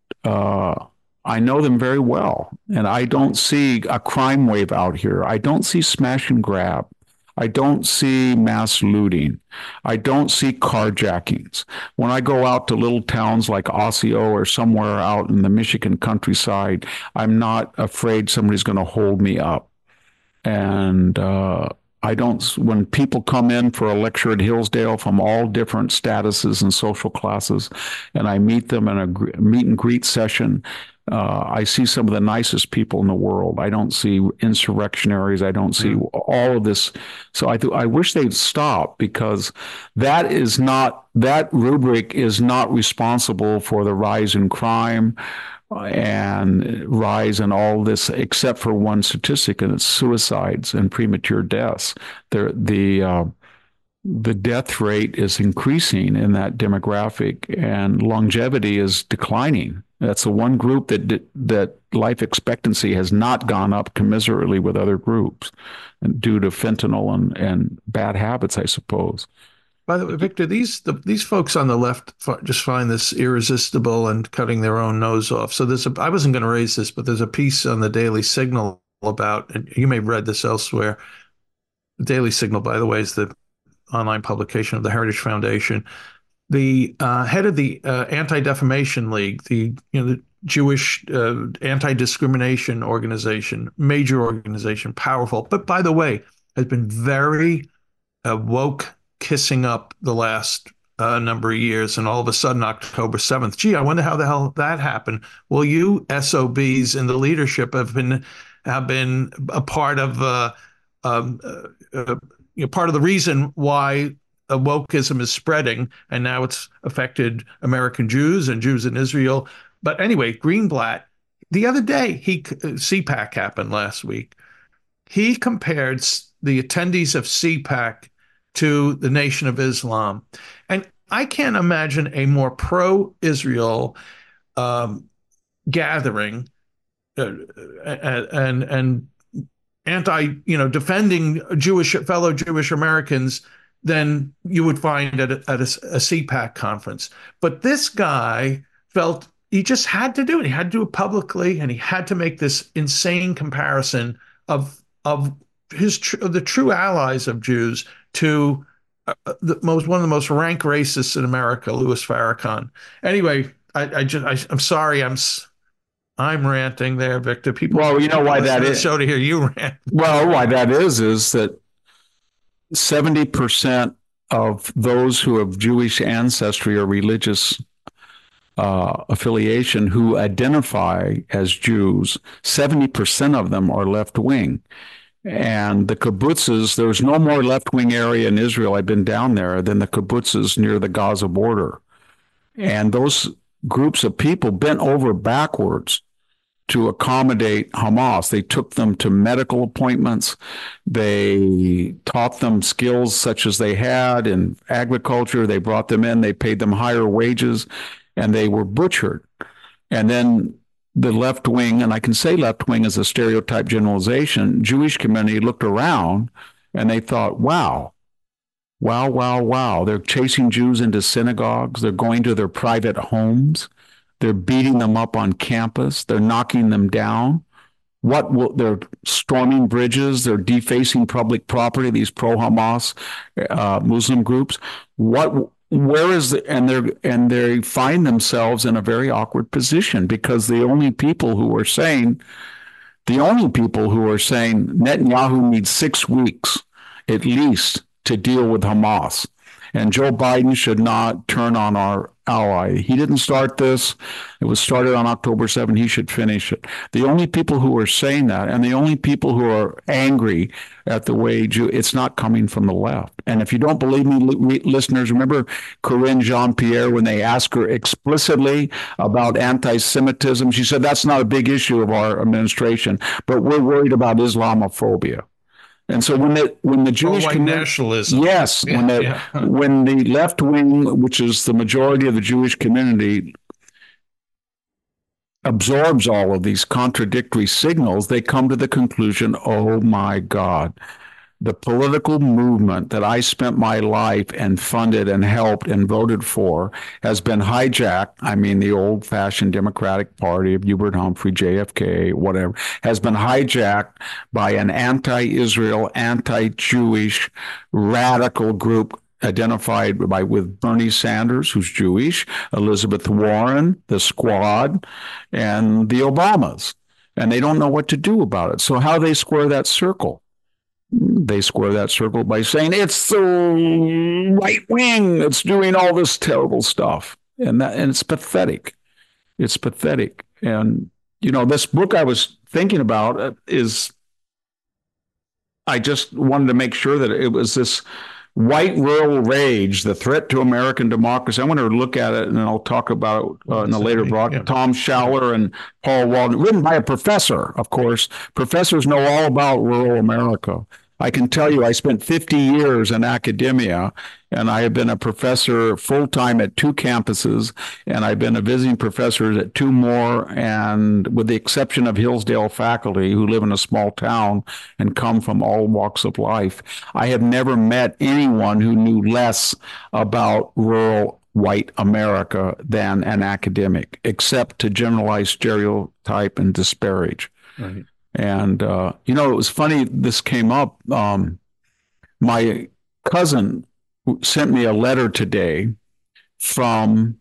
I know them very well. And I don't see a crime wave out here. I don't see smash and grab. I don't see mass looting. I don't see carjackings. When I go out to little towns like Osseo or somewhere out in the Michigan countryside, I'm not afraid somebody's going to hold me up. And I don't, when people come in for a lecture at Hillsdale from all different statuses and social classes, and I meet them in a meet and greet session, I see some of the nicest people in the world. I don't see insurrectionaries. I don't see all of this. So I wish they'd stop, because that rubric is not responsible for the rise in crime and rise in all this, except for one statistic, and it's suicides and premature deaths. The death rate is increasing in that demographic, and longevity is declining. That's the one group that life expectancy has not gone up commensurately with other groups, and due to fentanyl and bad habits, I suppose. By the way, Victor, these folks on the left just find this irresistible and cutting their own nose off. So I wasn't going to raise this, but there's a piece on the Daily Signal about, and you may have read this elsewhere. The Daily Signal, by the way, is the online publication of the Heritage Foundation. The head of the Anti-Defamation League, the Jewish anti-discrimination organization, major organization, powerful, but by the way, has been very woke, kissing up the last number of years, and all of a sudden, October 7th, gee, I wonder how the hell that happened. Well, you SOBs in the leadership have been a part of part of the reason why wokeism is spreading, and now it's affected American Jews and Jews in Israel. But anyway, Greenblatt, the other day, CPAC happened last week. He compared the attendees of CPAC to the Nation of Islam. And I can't imagine a more pro-Israel gathering and defending fellow Jewish Americans than you would find at a CPAC conference. But this guy felt he just had to do it. He had to do it publicly, and he had to make this insane comparison of the true allies of Jews to one of the most rank racists in America, Louis Farrakhan. Anyway, I'm sorry, I'm ranting there, Victor. Well, you know why that is. Show to hear you rant. Well, why that is that 70% of those who have Jewish ancestry or religious affiliation who identify as Jews, 70% of them are left wing. And the kibbutzes, there's no more left-wing area in Israel, I've been down there, than the kibbutzes near the Gaza border. And those groups of people bent over backwards to accommodate Hamas. They took them to medical appointments. They taught them skills such as they had in agriculture. They brought them in. They paid them higher wages, and they were butchered. And then the left wing, and I can say left wing as a stereotype generalization, Jewish community looked around and they thought, wow. They're chasing Jews into synagogues. They're going to their private homes. They're beating them up on campus. They're knocking them down. They're storming bridges. They're defacing public property, these pro-Hamas Muslim groups. And they find themselves in a very awkward position, because the only people who are saying Netanyahu needs 6 weeks at least to deal with Hamas, and Joe Biden should not turn on our ally. He didn't start this. It was started on October 7th. He should finish it. The only people who are saying that, and the only people who are angry at the way it's not coming from the left. And if you don't believe me, listeners, remember Corinne Jean-Pierre, when they asked her explicitly about anti-Semitism, she said, that's not a big issue of our administration, but we're worried about Islamophobia. And so when the Jewish nationalism, yes, when the left wing, which is the majority of the Jewish community, absorbs all of these contradictory signals, they come to the conclusion, oh my God, the political movement that I spent my life and funded and helped and voted for has been hijacked. I mean, the old-fashioned Democratic Party of Hubert Humphrey, JFK, whatever, has been hijacked by an anti-Israel, anti-Jewish, radical group identified with Bernie Sanders, who's Jewish, Elizabeth Warren, the Squad, and the Obamas. And they don't know what to do about it. So how they square that circle? They square that circle by saying it's the right wing that's doing all this terrible stuff. And it's pathetic. It's pathetic. And, this book I was thinking about is, I just wanted to make sure that it was this white rural rage, the threat to American democracy. I want to look at it, and I'll talk about it in a later blog. Yeah. Tom Schaller and Paul Walden, written by a professor, of course. Professors know all about rural America. I can tell you I spent 50 years in academia, and I have been a professor full-time at 2 campuses, and I've been a visiting professor at 2 more, and with the exception of Hillsdale faculty who live in a small town and come from all walks of life, I have never met anyone who knew less about rural white America than an academic, except to generalize, stereotype, and disparage. Right. And, it was funny, this came up. My cousin sent me a letter today from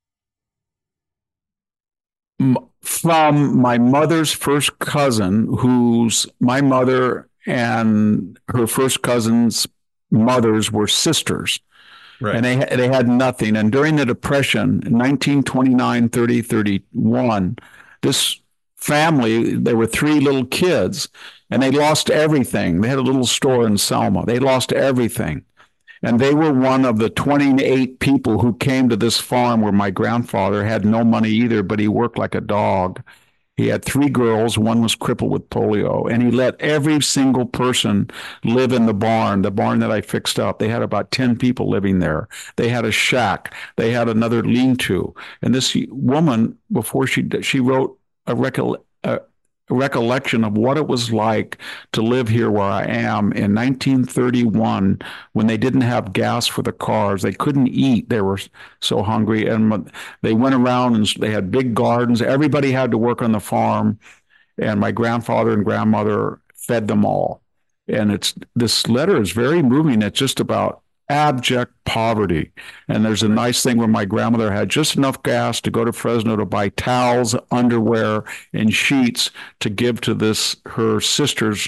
my mother's first cousin, who's my mother and her first cousin's mothers were sisters. Right. And they had nothing. And during the Depression, in 1929, 30, 31, this family, there were 3 little kids, and they lost everything. They had a little store in Selma. They lost everything. And they were one of the 28 people who came to this farm where my grandfather had no money either, but he worked like a dog. He had 3 girls. One was crippled with polio. And he let every single person live in the barn that I fixed up. They had about 10 people living there. They had a shack. They had another lean-to. And this woman, before she wrote a recollection of what it was like to live here where I am in 1931, when they didn't have gas for the cars. They couldn't eat. They were so hungry. And they went around and they had big gardens. Everybody had to work on the farm. And my grandfather and grandmother fed them all. And this letter is very moving. It's just about abject poverty. And there's a nice thing where my grandmother had just enough gas to go to Fresno to buy towels, underwear, and sheets to give to her sister's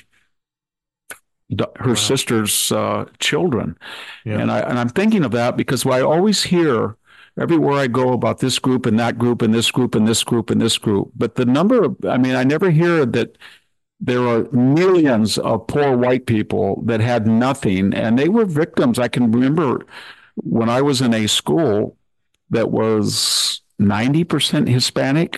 children. Yeah. And I'm thinking of that because I always hear everywhere I go about this group and that group and this group and this group and this group. But I never hear that there are millions of poor white people that had nothing, and they were victims. I can remember when I was in a school that was 90% Hispanic,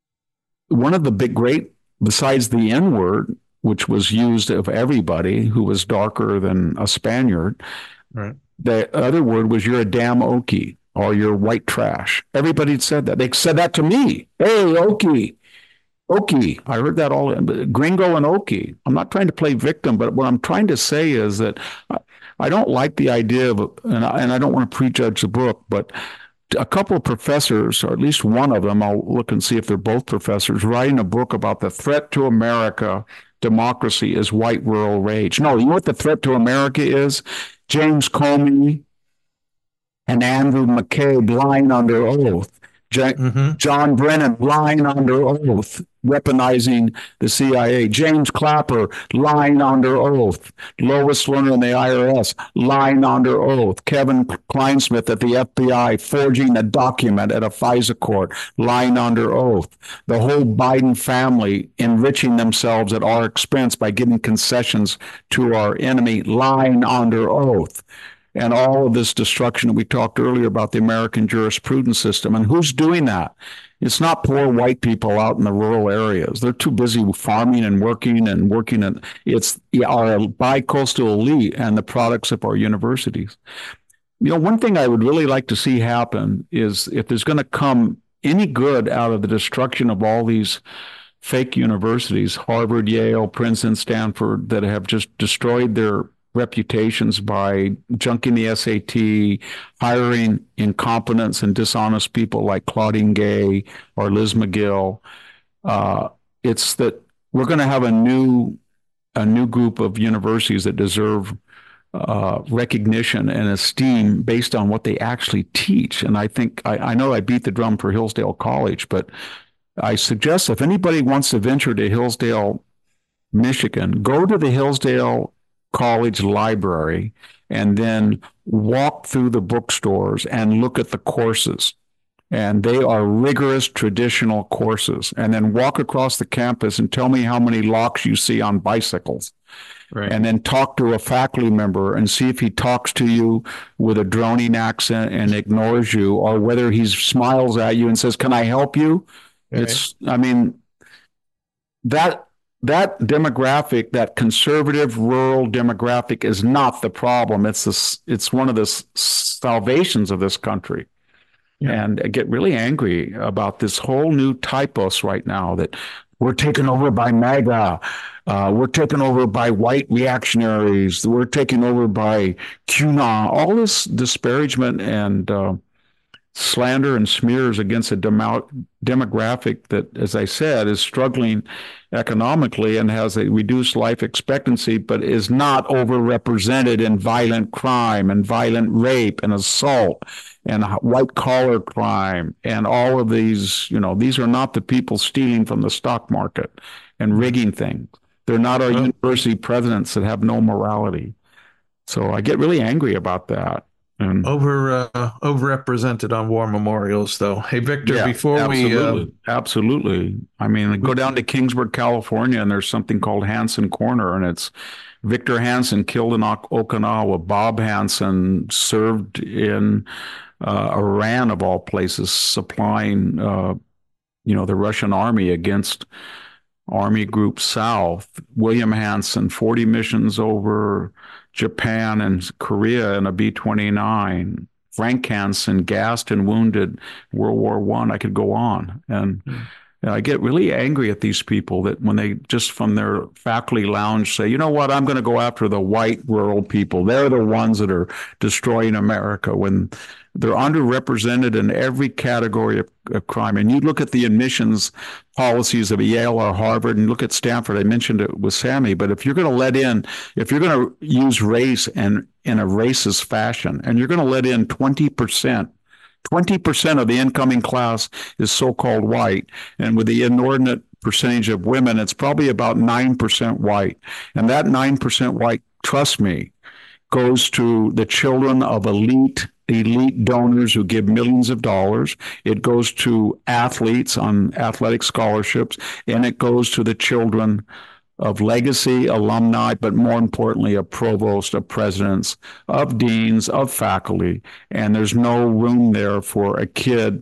one of the besides the N-word, which was used of everybody who was darker than a Spaniard, right. The other word was, you're a damn Okie, or you're white trash. Everybody said that. They said that to me. Hey, Okie. Okie. I heard that all, gringo and Okie. I'm not trying to play victim, but what I'm trying to say is that I don't like the idea of, and I don't want to prejudge the book, but a couple of professors, or at least one of them, I'll look and see if they're both professors, writing a book about the threat to America, democracy is white rural rage. No, you know what the threat to America is? James Comey and Andrew McCabe lying under oath. John Brennan lying under oath, weaponizing the CIA. James Clapper lying under oath. Lois Lerner in the IRS lying under oath. Kevin Kleinsmith at the FBI forging a document at a FISA court, lying under oath. The whole Biden family enriching themselves at our expense by giving concessions to our enemy, lying under oath. And all of this destruction. We talked earlier about the American jurisprudence system. And who's doing that? It's not poor white people out in the rural areas. They're too busy farming and working. And it's our bi-coastal elite and the products of our universities. One thing I would really like to see happen is, if there's going to come any good out of the destruction of all these fake universities, Harvard, Yale, Princeton, Stanford, that have just destroyed their reputations by junking the SAT, hiring incompetents and dishonest people like Claudine Gay or Liz McGill. It's that we're going to have a new group of universities that deserve recognition and esteem based on what they actually teach. And I think I know I beat the drum for Hillsdale College, but I suggest if anybody wants to venture to Hillsdale, Michigan, go to the Hillsdale College library and then walk through the bookstores and look at the courses. And they are rigorous traditional courses. And then walk across the campus and tell me how many locks you see on bicycles. Right. And then talk to a faculty member and see if he talks to you with a droning accent and ignores you, or whether he smiles at you and says, "Can I help you?" Right. That demographic, that conservative rural demographic, is not the problem. It's one of the salvations of this country. Yeah. And I get really angry about this whole new typos right now that we're taken over by MAGA. We're taken over by white reactionaries. We're taken over by QAnon. All this disparagement and slander and smears against a demographic that, as I said, is struggling economically and has a reduced life expectancy, but is not overrepresented in violent crime and violent rape and assault and white collar crime and all of these. These are not the people stealing from the stock market and rigging things. They're not our university presidents that have no morality. So I get really angry about that. And overrepresented on war memorials, though. Hey, Victor, absolutely. I mean, go down to Kingsburg, California, and there's something called Hansen Corner, and it's Victor Hansen killed in Okinawa. Bob Hansen served in Iran, of all places, supplying the Russian army against Army Group South. William Hansen, 40 missions over Japan and Korea in a B-29. Frank Hansen, gassed and wounded World War I. I could go on. And I get really angry at these people that when they just from their faculty lounge say, you know what, I'm going to go after the white rural people. They're the ones that are destroying America, when they're underrepresented in every category of crime. And you look at the admissions policies of Yale or Harvard, and look at Stanford. I mentioned it with Sammy, but if you're going to use race and in a racist fashion, and you're going to let in 20% of the incoming class is so-called white, and with the inordinate percentage of women, it's probably about 9% white. And that 9% white, trust me, goes to the children of elite donors who give millions of dollars. It goes to athletes on athletic scholarships, and it goes to the children of legacy alumni, but more importantly, of provosts, of presidents, of deans, of faculty. And there's no room there for a kid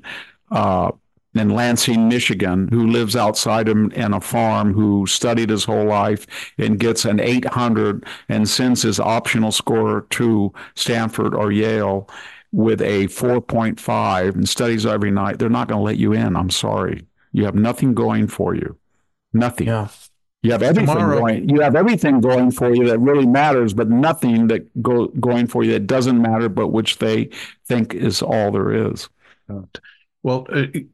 in Lansing, Michigan, who lives outside in a farm, who studied his whole life and gets an 800 and sends his optional score to Stanford or Yale with a 4.5 and studies every night. They're not going to let you in. I'm sorry. You have nothing going for you. Nothing. Yeah. You have everything going. You have everything going for you that really matters, but nothing that going for you that doesn't matter, but which they think is all there is. Well,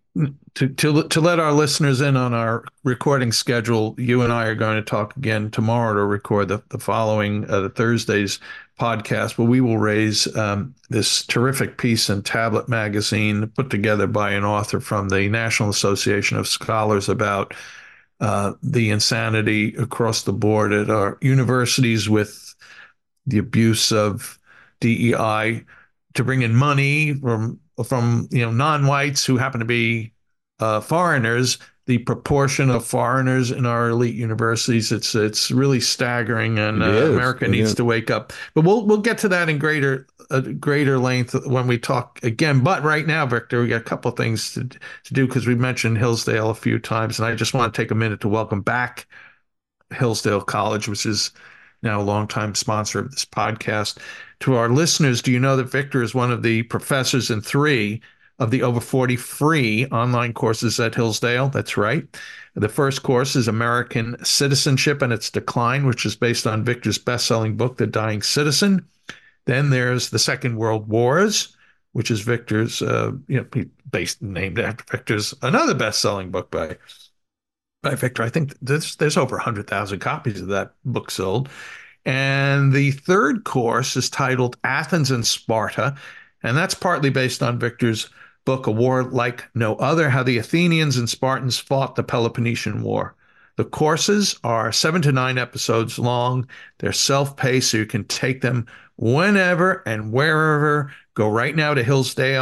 to let our listeners in on our recording schedule, you and I are going to talk again tomorrow to record the following the Thursday's podcast, where we will raise this terrific piece in Tablet Magazine put together by an author from the National Association of Scholars about the insanity across the board at our universities with the abuse of DEI to bring in money from non-whites who happen to be foreigners. The proportion of foreigners in our elite universities, it's really staggering, and America needs to wake up. But we'll get to that in greater length when we talk again. But right now, Victor, we got a couple of things to do, because we mentioned Hillsdale a few times, and I just want to take a minute to welcome back Hillsdale College, which is now a longtime sponsor of this podcast. To our listeners, do you know that Victor is one of the professors in 3 of the over 40 free online courses at Hillsdale. That's right. The first course is American Citizenship and Its Decline, which is based on Victor's best-selling book, The Dying Citizen. Then there's The Second World Wars, which is Victor's, named after Victor's another best-selling book by Victor. I think there's over 100,000 copies of that book sold. And the third course is titled Athens and Sparta, and that's partly based on Victor's book, A War Like No Other, How the Athenians and Spartans Fought the Peloponnesian War. The courses are 7 to 9 episodes long. They're self-paced, so you can take them whenever and wherever. Go right now to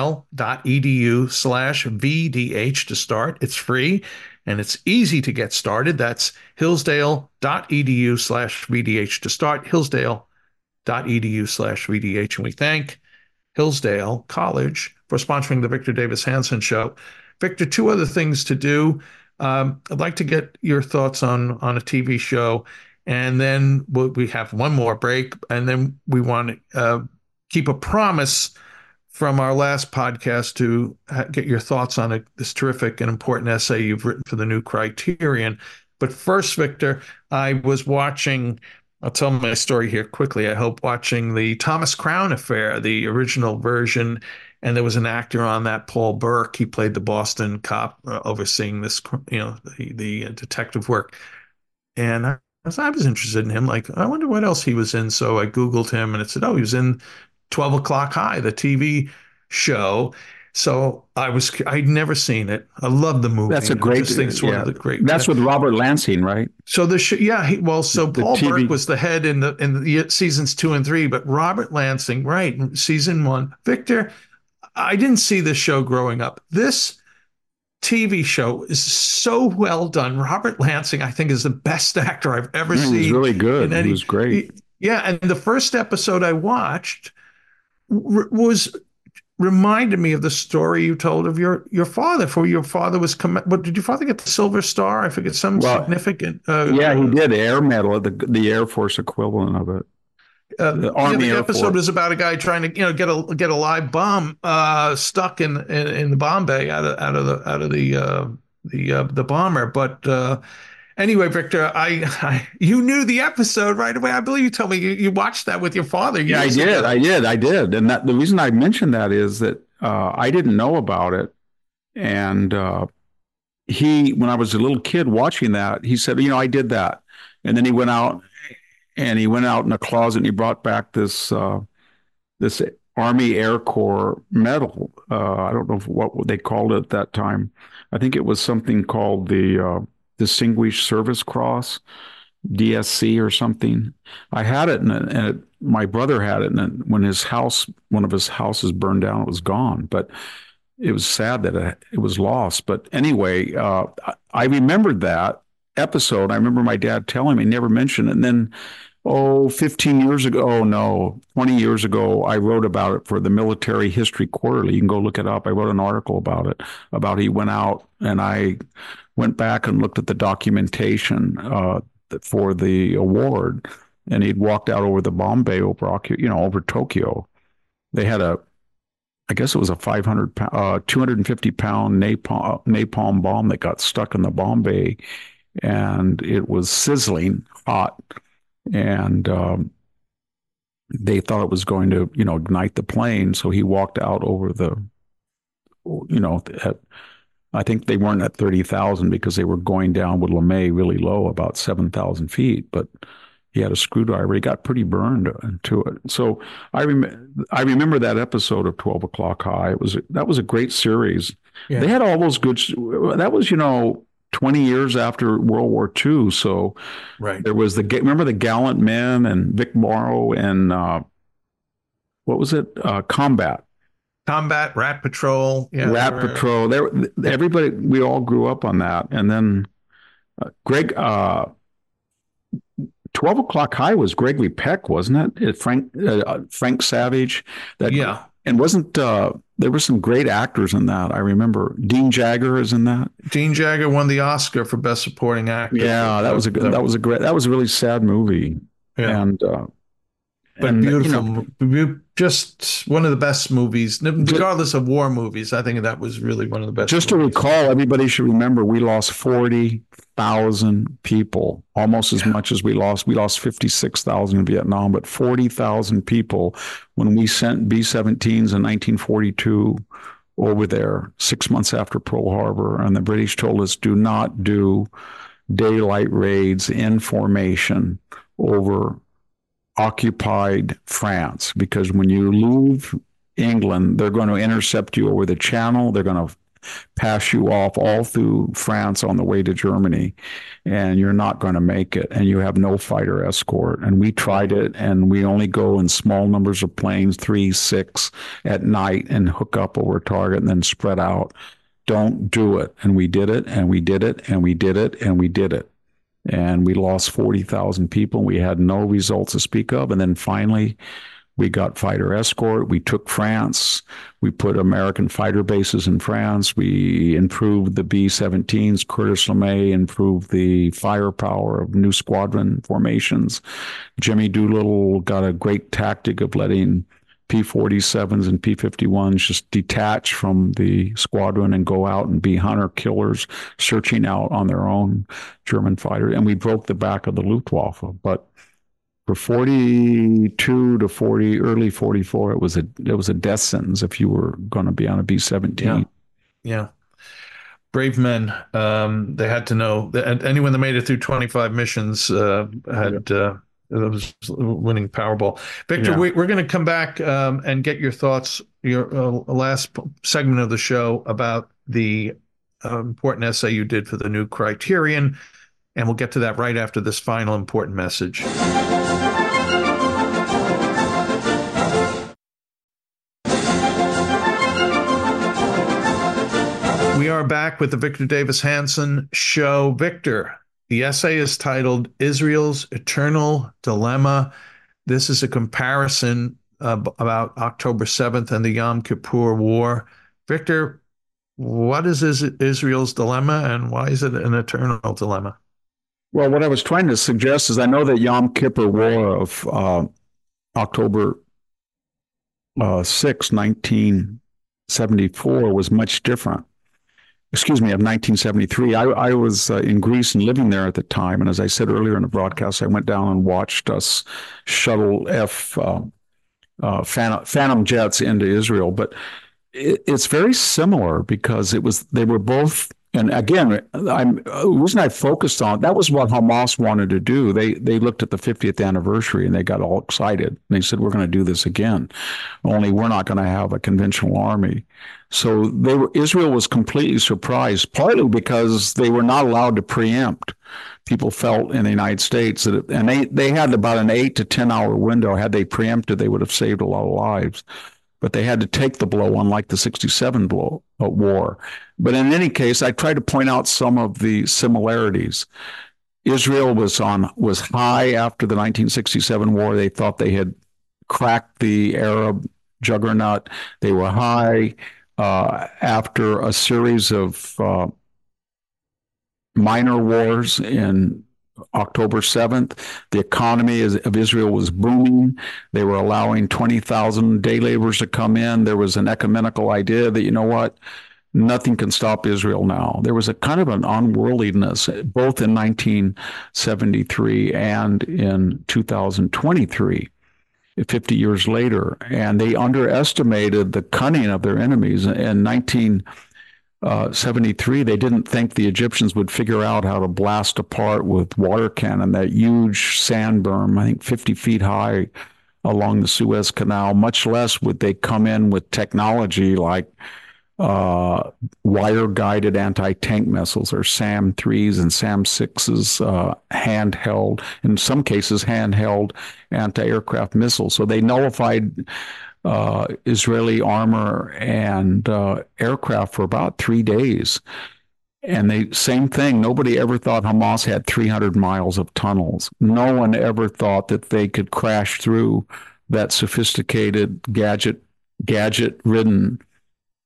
hillsdale.edu/VDH to start. It's free and it's easy to get started. That's hillsdale.edu/VDH to start. Hillsdale.edu/VDH. And we thank Hillsdale College for sponsoring the Victor Davis Hanson Show. Victor, 2 other things to do. I'd like to get your thoughts on a TV show, and then we have one more break, and then we want to keep a promise from our last podcast to get your thoughts on this terrific and important essay you've written for the New Criterion. But first, Victor, I was watching, I'll tell my story here quickly, I hope, watching the Thomas Crown Affair, the original version, and there was an actor on that, Paul Burke. He played the Boston cop overseeing this, the detective work. And I was interested in him. Like, I wonder what else he was in. So I Googled him, and it said, oh, he was in 12 O'Clock High, the TV show. So I'd never seen it. I love the movie. That's a great, That's with Robert Lansing, right? So Paul Burke was the head in the seasons 2 and 3, but Robert Lansing, right, season 1. Victor, I didn't see this show growing up. This TV show is so well done. Robert Lansing, I think, is the best actor I've ever seen. He was really good. He was great. And the first episode I watched reminded me of the story you told of your father. For your father was, what did your father get, the Silver Star? I forget, significant. He did Air Medal, the Air Force equivalent of it. The episode was about a guy trying to get a live bomb stuck in the bomb bay out of the bomber. But anyway, Victor, you knew the episode right away. I believe you told me you watched that with your father. Yeah, I did. And the reason I mentioned that is that I didn't know about it, and when I was a little kid watching that, he said, I did that, and then he went out. And he went out in a closet and he brought back this Army Air Corps medal. I don't know what they called it at that time. I think it was something called the Distinguished Service Cross, DSC or something. I had it, and my brother had it, and when one of his houses burned down, it was gone. But it was sad that it was lost. But anyway, I remembered that episode. I remember my dad telling me, never mentioned it. And then, 20 years ago, I wrote about it for the Military History Quarterly. You can go look it up. I wrote an article about it, he went out, and I went back and looked at the documentation for the award, and he'd walked out over the bomb bay over Tokyo. They had I guess it was a 250-pound napalm bomb that got stuck in the bomb bay, and it was sizzling hot, and they thought it was going to, ignite the plane. So he walked out over I think they weren't at 30,000 because they were going down with LeMay really low, about 7,000 feet, but he had a screwdriver. He got pretty burned to it. So I remember that episode of 12 O'Clock High. That was a great series. Yeah. They had all those good. That was 20 years after World War II. So right. There was remember the Gallant Men and Vic Morrow and what was it? Combat, Rat Patrol. Yeah, Rat Patrol. Everybody, we all grew up on that. And then Greg. 12 O'Clock High was Gregory Peck, wasn't it? Frank Savage. And wasn't there were some great actors in that? I remember Dean Jagger is in that. Dean Jagger won the Oscar for Best Supporting Actor. Yeah, that was a really sad movie. Yeah. But beautiful, just one of the best movies, regardless of war movies. I think that was really one of the best. Just movies. To recall, everybody should remember we lost 40,000 people, almost as much as we lost. We lost 56,000 in Vietnam, but 40,000 people when we sent B-17s in 1942 over there 6 months after Pearl Harbor. And the British told us, do not do daylight raids in formation over occupied France, because when you leave England, they're going to intercept you over the Channel. They're going to pass you off all through France on the way to Germany, and you're not going to make it, and you have no fighter escort. And we tried it, and we only go in small numbers of planes, 3, 6 at night, and hook up over a target and then spread out. Don't do it. And we did it, and we did it, and we did it, and we did it. And we lost 40,000 people. We had no results to speak of. And then finally, we got fighter escort. We took France. We put American fighter bases in France. We improved the B-17s. Curtis LeMay improved the firepower of new squadron formations. Jimmy Doolittle got a great tactic of letting P-47s and P-51s just detach from the squadron and go out and be hunter killers, searching out on their own German fighters. And we broke the back of the Luftwaffe. But for 42 to 40, early 44, it was a death sentence if you were going to be on a B-17. Yeah. Brave men. They had to know that anyone that made it through 25 missions was winning Powerball. Victor, we're going to come back and get your thoughts, your last segment of the show about the important essay you did for the New Criterion, and we'll get to that right after this final important message. We are back with the Victor Davis Hanson Show. Victor, the essay is titled Israel's Eternal Dilemma. This is a comparison about October 7th and the Yom Kippur War. Victor, what is Israel's dilemma, and why is it an eternal dilemma? Well, what I was trying to suggest is I know that Yom Kippur War of October 6, 1974 was much different. Of 1973. I was in Greece and living there at the time. And as I said earlier in the broadcast, I went down and watched us shuttle Phantom jets into Israel. But it's very similar because they were both. And again, the reason I focused on that was what Hamas wanted to do. They looked at the 50th anniversary and they got all excited. And they said, we're going to do this again, only we're not going to have a conventional army. So Israel was completely surprised, partly because they were not allowed to preempt. People felt in the United States that, and they had about an 8 to 10 hour window. Had they preempted, they would have saved a lot of lives. But they had to take the blow, unlike the 67 war. But in any case, I tried to point out some of the similarities. Israel was high after the 1967 war. They thought they had cracked the Arab juggernaut. They were high after a series of minor wars in October 7th. The economy of Israel was booming. They were allowing 20,000 day laborers to come in. There was an ecumenical idea that, you know what, nothing can stop Israel now. There was a kind of an unworldliness, both in 1973 and in 2023, 50 years later. And they underestimated the cunning of their enemies. In 1973, they didn't think the Egyptians would figure out how to blast apart with water cannon that huge sand berm, I think 50 feet high along the Suez Canal. Much less would they come in with technology like wire-guided anti-tank missiles, or SAM-3s and SAM-6s, handheld, in some cases handheld anti-aircraft missiles. So they nullified Israeli armor and aircraft for about 3 days. And same thing, nobody ever thought Hamas had 300 miles of tunnels. No one ever thought that they could crash through that sophisticated gadget-ridden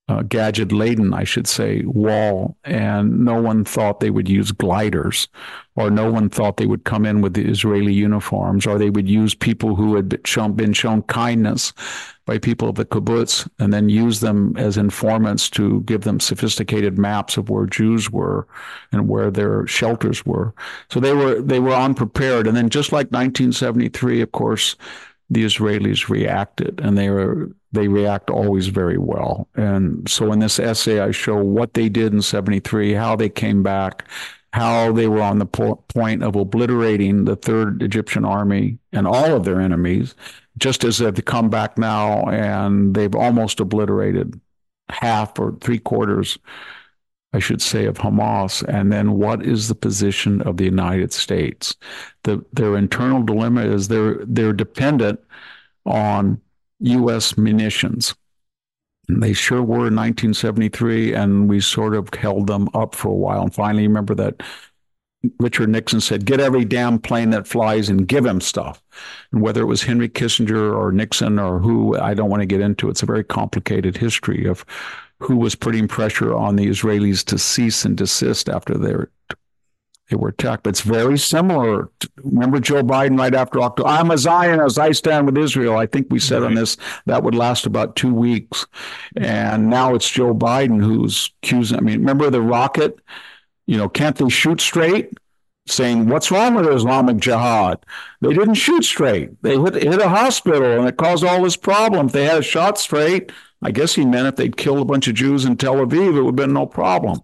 gadget-laden, I should say, wall, and no one thought they would use gliders, or no one thought they would come in with the Israeli uniforms, or they would use people who had been shown kindness by people of the kibbutz, and then use them as informants to give them sophisticated maps of where Jews were and where their shelters were. So they were unprepared. And then, just like 1973, of course, the Israelis reacted, and they react always very well. And so in this essay, I show what they did in 73, how they came back, how they were on the point of obliterating the Third Egyptian Army and all of their enemies, just as they've come back now, and they've almost obliterated half or three-quarters, I should say, of Hamas. And then what is the position of the United States? Their internal dilemma is they're dependent on U.S. munitions. And they sure were in 1973, and we sort of held them up for a while. And finally, remember that Richard Nixon said, get every damn plane that flies and give him stuff. And whether it was Henry Kissinger or Nixon or who, I don't want to get into. It's a very complicated history of who was putting pressure on the Israelis to cease and desist after they were attacked. But it's very similar. Remember Joe Biden right after October? I'm a Zionist. I stand with Israel. I think we said on this that would last about 2 weeks. And now it's Joe Biden who's accusing. I mean, remember the rocket? Can't they shoot straight? Saying, what's wrong with Islamic Jihad? They didn't shoot straight. They hit a hospital, and it caused all this problem. If they had a shot straight, I guess he meant if they'd killed a bunch of Jews in Tel Aviv, it would have been no problem.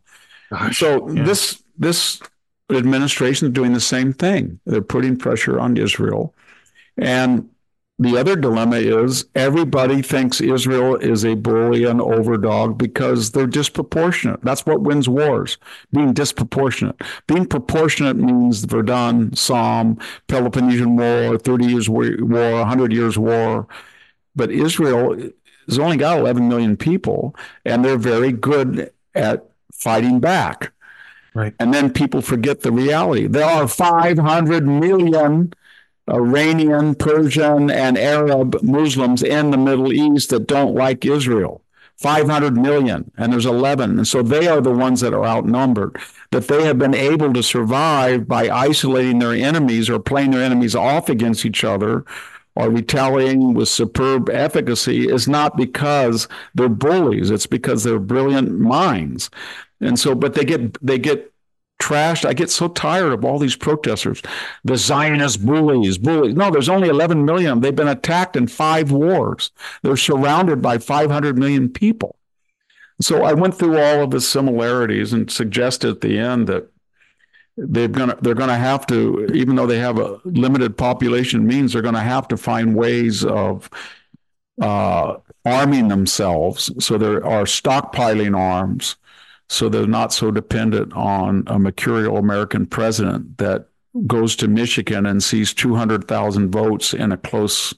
This administration is doing the same thing. They're putting pressure on Israel. And the other dilemma is everybody thinks Israel is a bully and overdog because they're disproportionate. That's what wins wars, being disproportionate. Being proportionate means Verdun, Somme, Peloponnesian War, 30 Years' War, 100 Years' War. But Israel has only got 11 million people, and they're very good at fighting back. Right. And then people forget the reality. There are 500 million Iranian, Persian, and Arab Muslims in the Middle East that don't like Israel. 500 million, and there's 11. And so they are the ones that are outnumbered. That they have been able to survive by isolating their enemies or playing their enemies off against each other or retaliating with superb efficacy is not because they're bullies. It's because they're brilliant minds. And so, but they get trashed. I get so tired of all these protesters. The Zionist bullies. No, there's only 11 million. They've been attacked in 5 wars. They're surrounded by 500 million people. So I went through all of the similarities and suggested at the end that they're going to have to, even though they have a limited population means, they're going to have to find ways of arming themselves. So they are stockpiling arms, so they're not so dependent on a mercurial American president that goes to Michigan and sees 200,000 votes in a close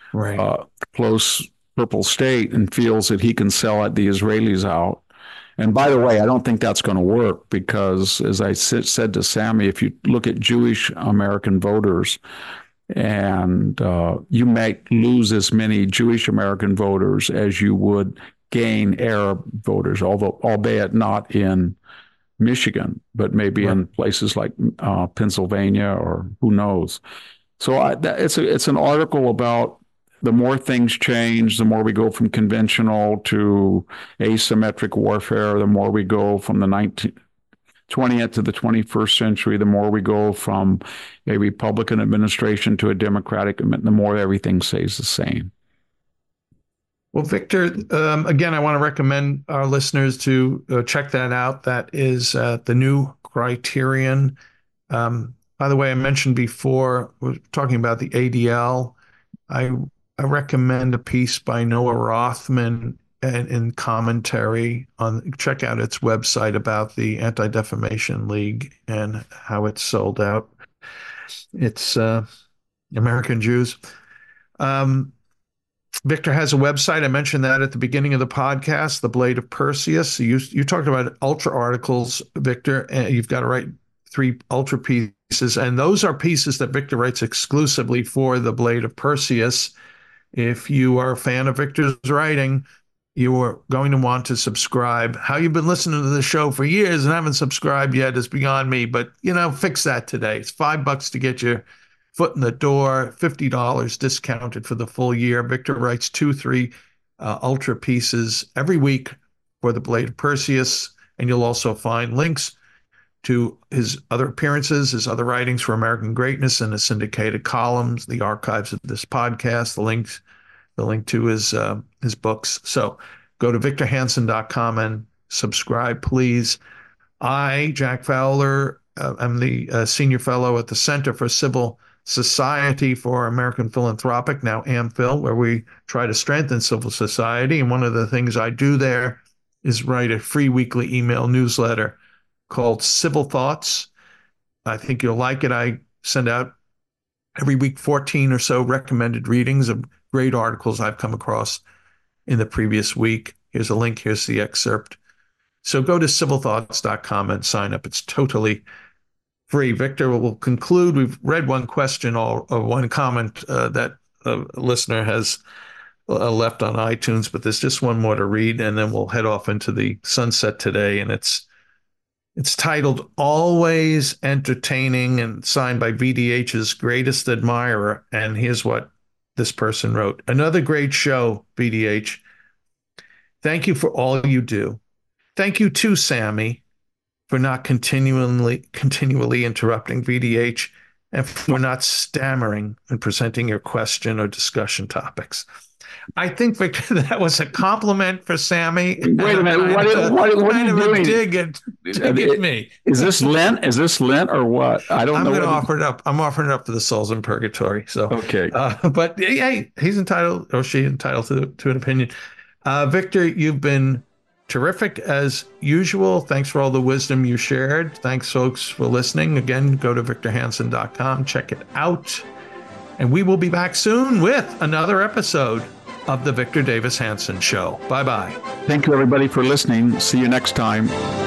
purple state and feels that he can sell the Israelis out. And by the way, I don't think that's going to work because, as I said to Sammy, if you look at Jewish American voters, and you might lose as many Jewish American voters as you would gain Arab voters, albeit not in Michigan, but maybe in places like Pennsylvania or who knows. So it's an article about the more things change, the more we go from conventional to asymmetric warfare, the more we go from the 20th to the 21st century, the more we go from a Republican administration to a Democratic, the more everything stays the same. Well, Victor, again, I want to recommend our listeners to check that out. That is the New Criterion. By the way, I mentioned before, we're talking about the ADL. I recommend a piece by Noah Rothman in commentary on, check out its website about the Anti-Defamation League and how it's sold out. It's American Jews. Victor has a website. I mentioned that at the beginning of the podcast, The Blade of Perseus. You talked about ultra articles, Victor, and you've got to write 3 ultra pieces. And those are pieces that Victor writes exclusively for The Blade of Perseus. If you are a fan of Victor's writing, you are going to want to subscribe. How you've been listening to the show for years and haven't subscribed yet is beyond me, but fix that today. It's $5 to get your foot in the door, $50 discounted for the full year. Victor writes 2-3 ultra pieces every week for the Blade of Perseus, and you'll also find links to his other appearances, his other writings for American Greatness and his syndicated columns, the archives of this podcast, the link to his books. So go to victorhansen.com and subscribe, please. I, Jack Fowler, am the senior fellow at the Center for Civil Society for American Philanthropic, now AmPhil, where we try to strengthen civil society. And one of the things I do there is write a free weekly email newsletter called Civil Thoughts. I think you'll like it. I send out every week 14 or so recommended readings of great articles I've come across in the previous week. Here's a link. Here's the excerpt. So go to civilthoughts.com and sign up. It's totally free. Victor will conclude. We've read one question or one comment that a listener has left on iTunes, but there's just one more to read, and then we'll head off into the sunset today. And it's titled Always Entertaining and signed by VDH's greatest admirer. And here's what this person wrote. Another great show, VDH. Thank you for all you do. Thank you too, Sammy, for not continually interrupting VDH and for not stammering when presenting your question or discussion topics. I think, Victor, that was a compliment for Sammy. Wait a minute. What are you doing? Dig at me. Is this Lent? Is this Lent or what? I don't know. I'm going to offer it up. I'm offering it up to the souls in purgatory. So okay. But hey, he's entitled, or she entitled to an opinion. Victor, you've been terrific as usual. Thanks for all the wisdom you shared. Thanks, folks, for listening. Again, go to victorhansen.com. Check it out. And we will be back soon with another episode of The Victor Davis Hanson Show. Bye-bye. Thank you, everybody, for listening. See you next time.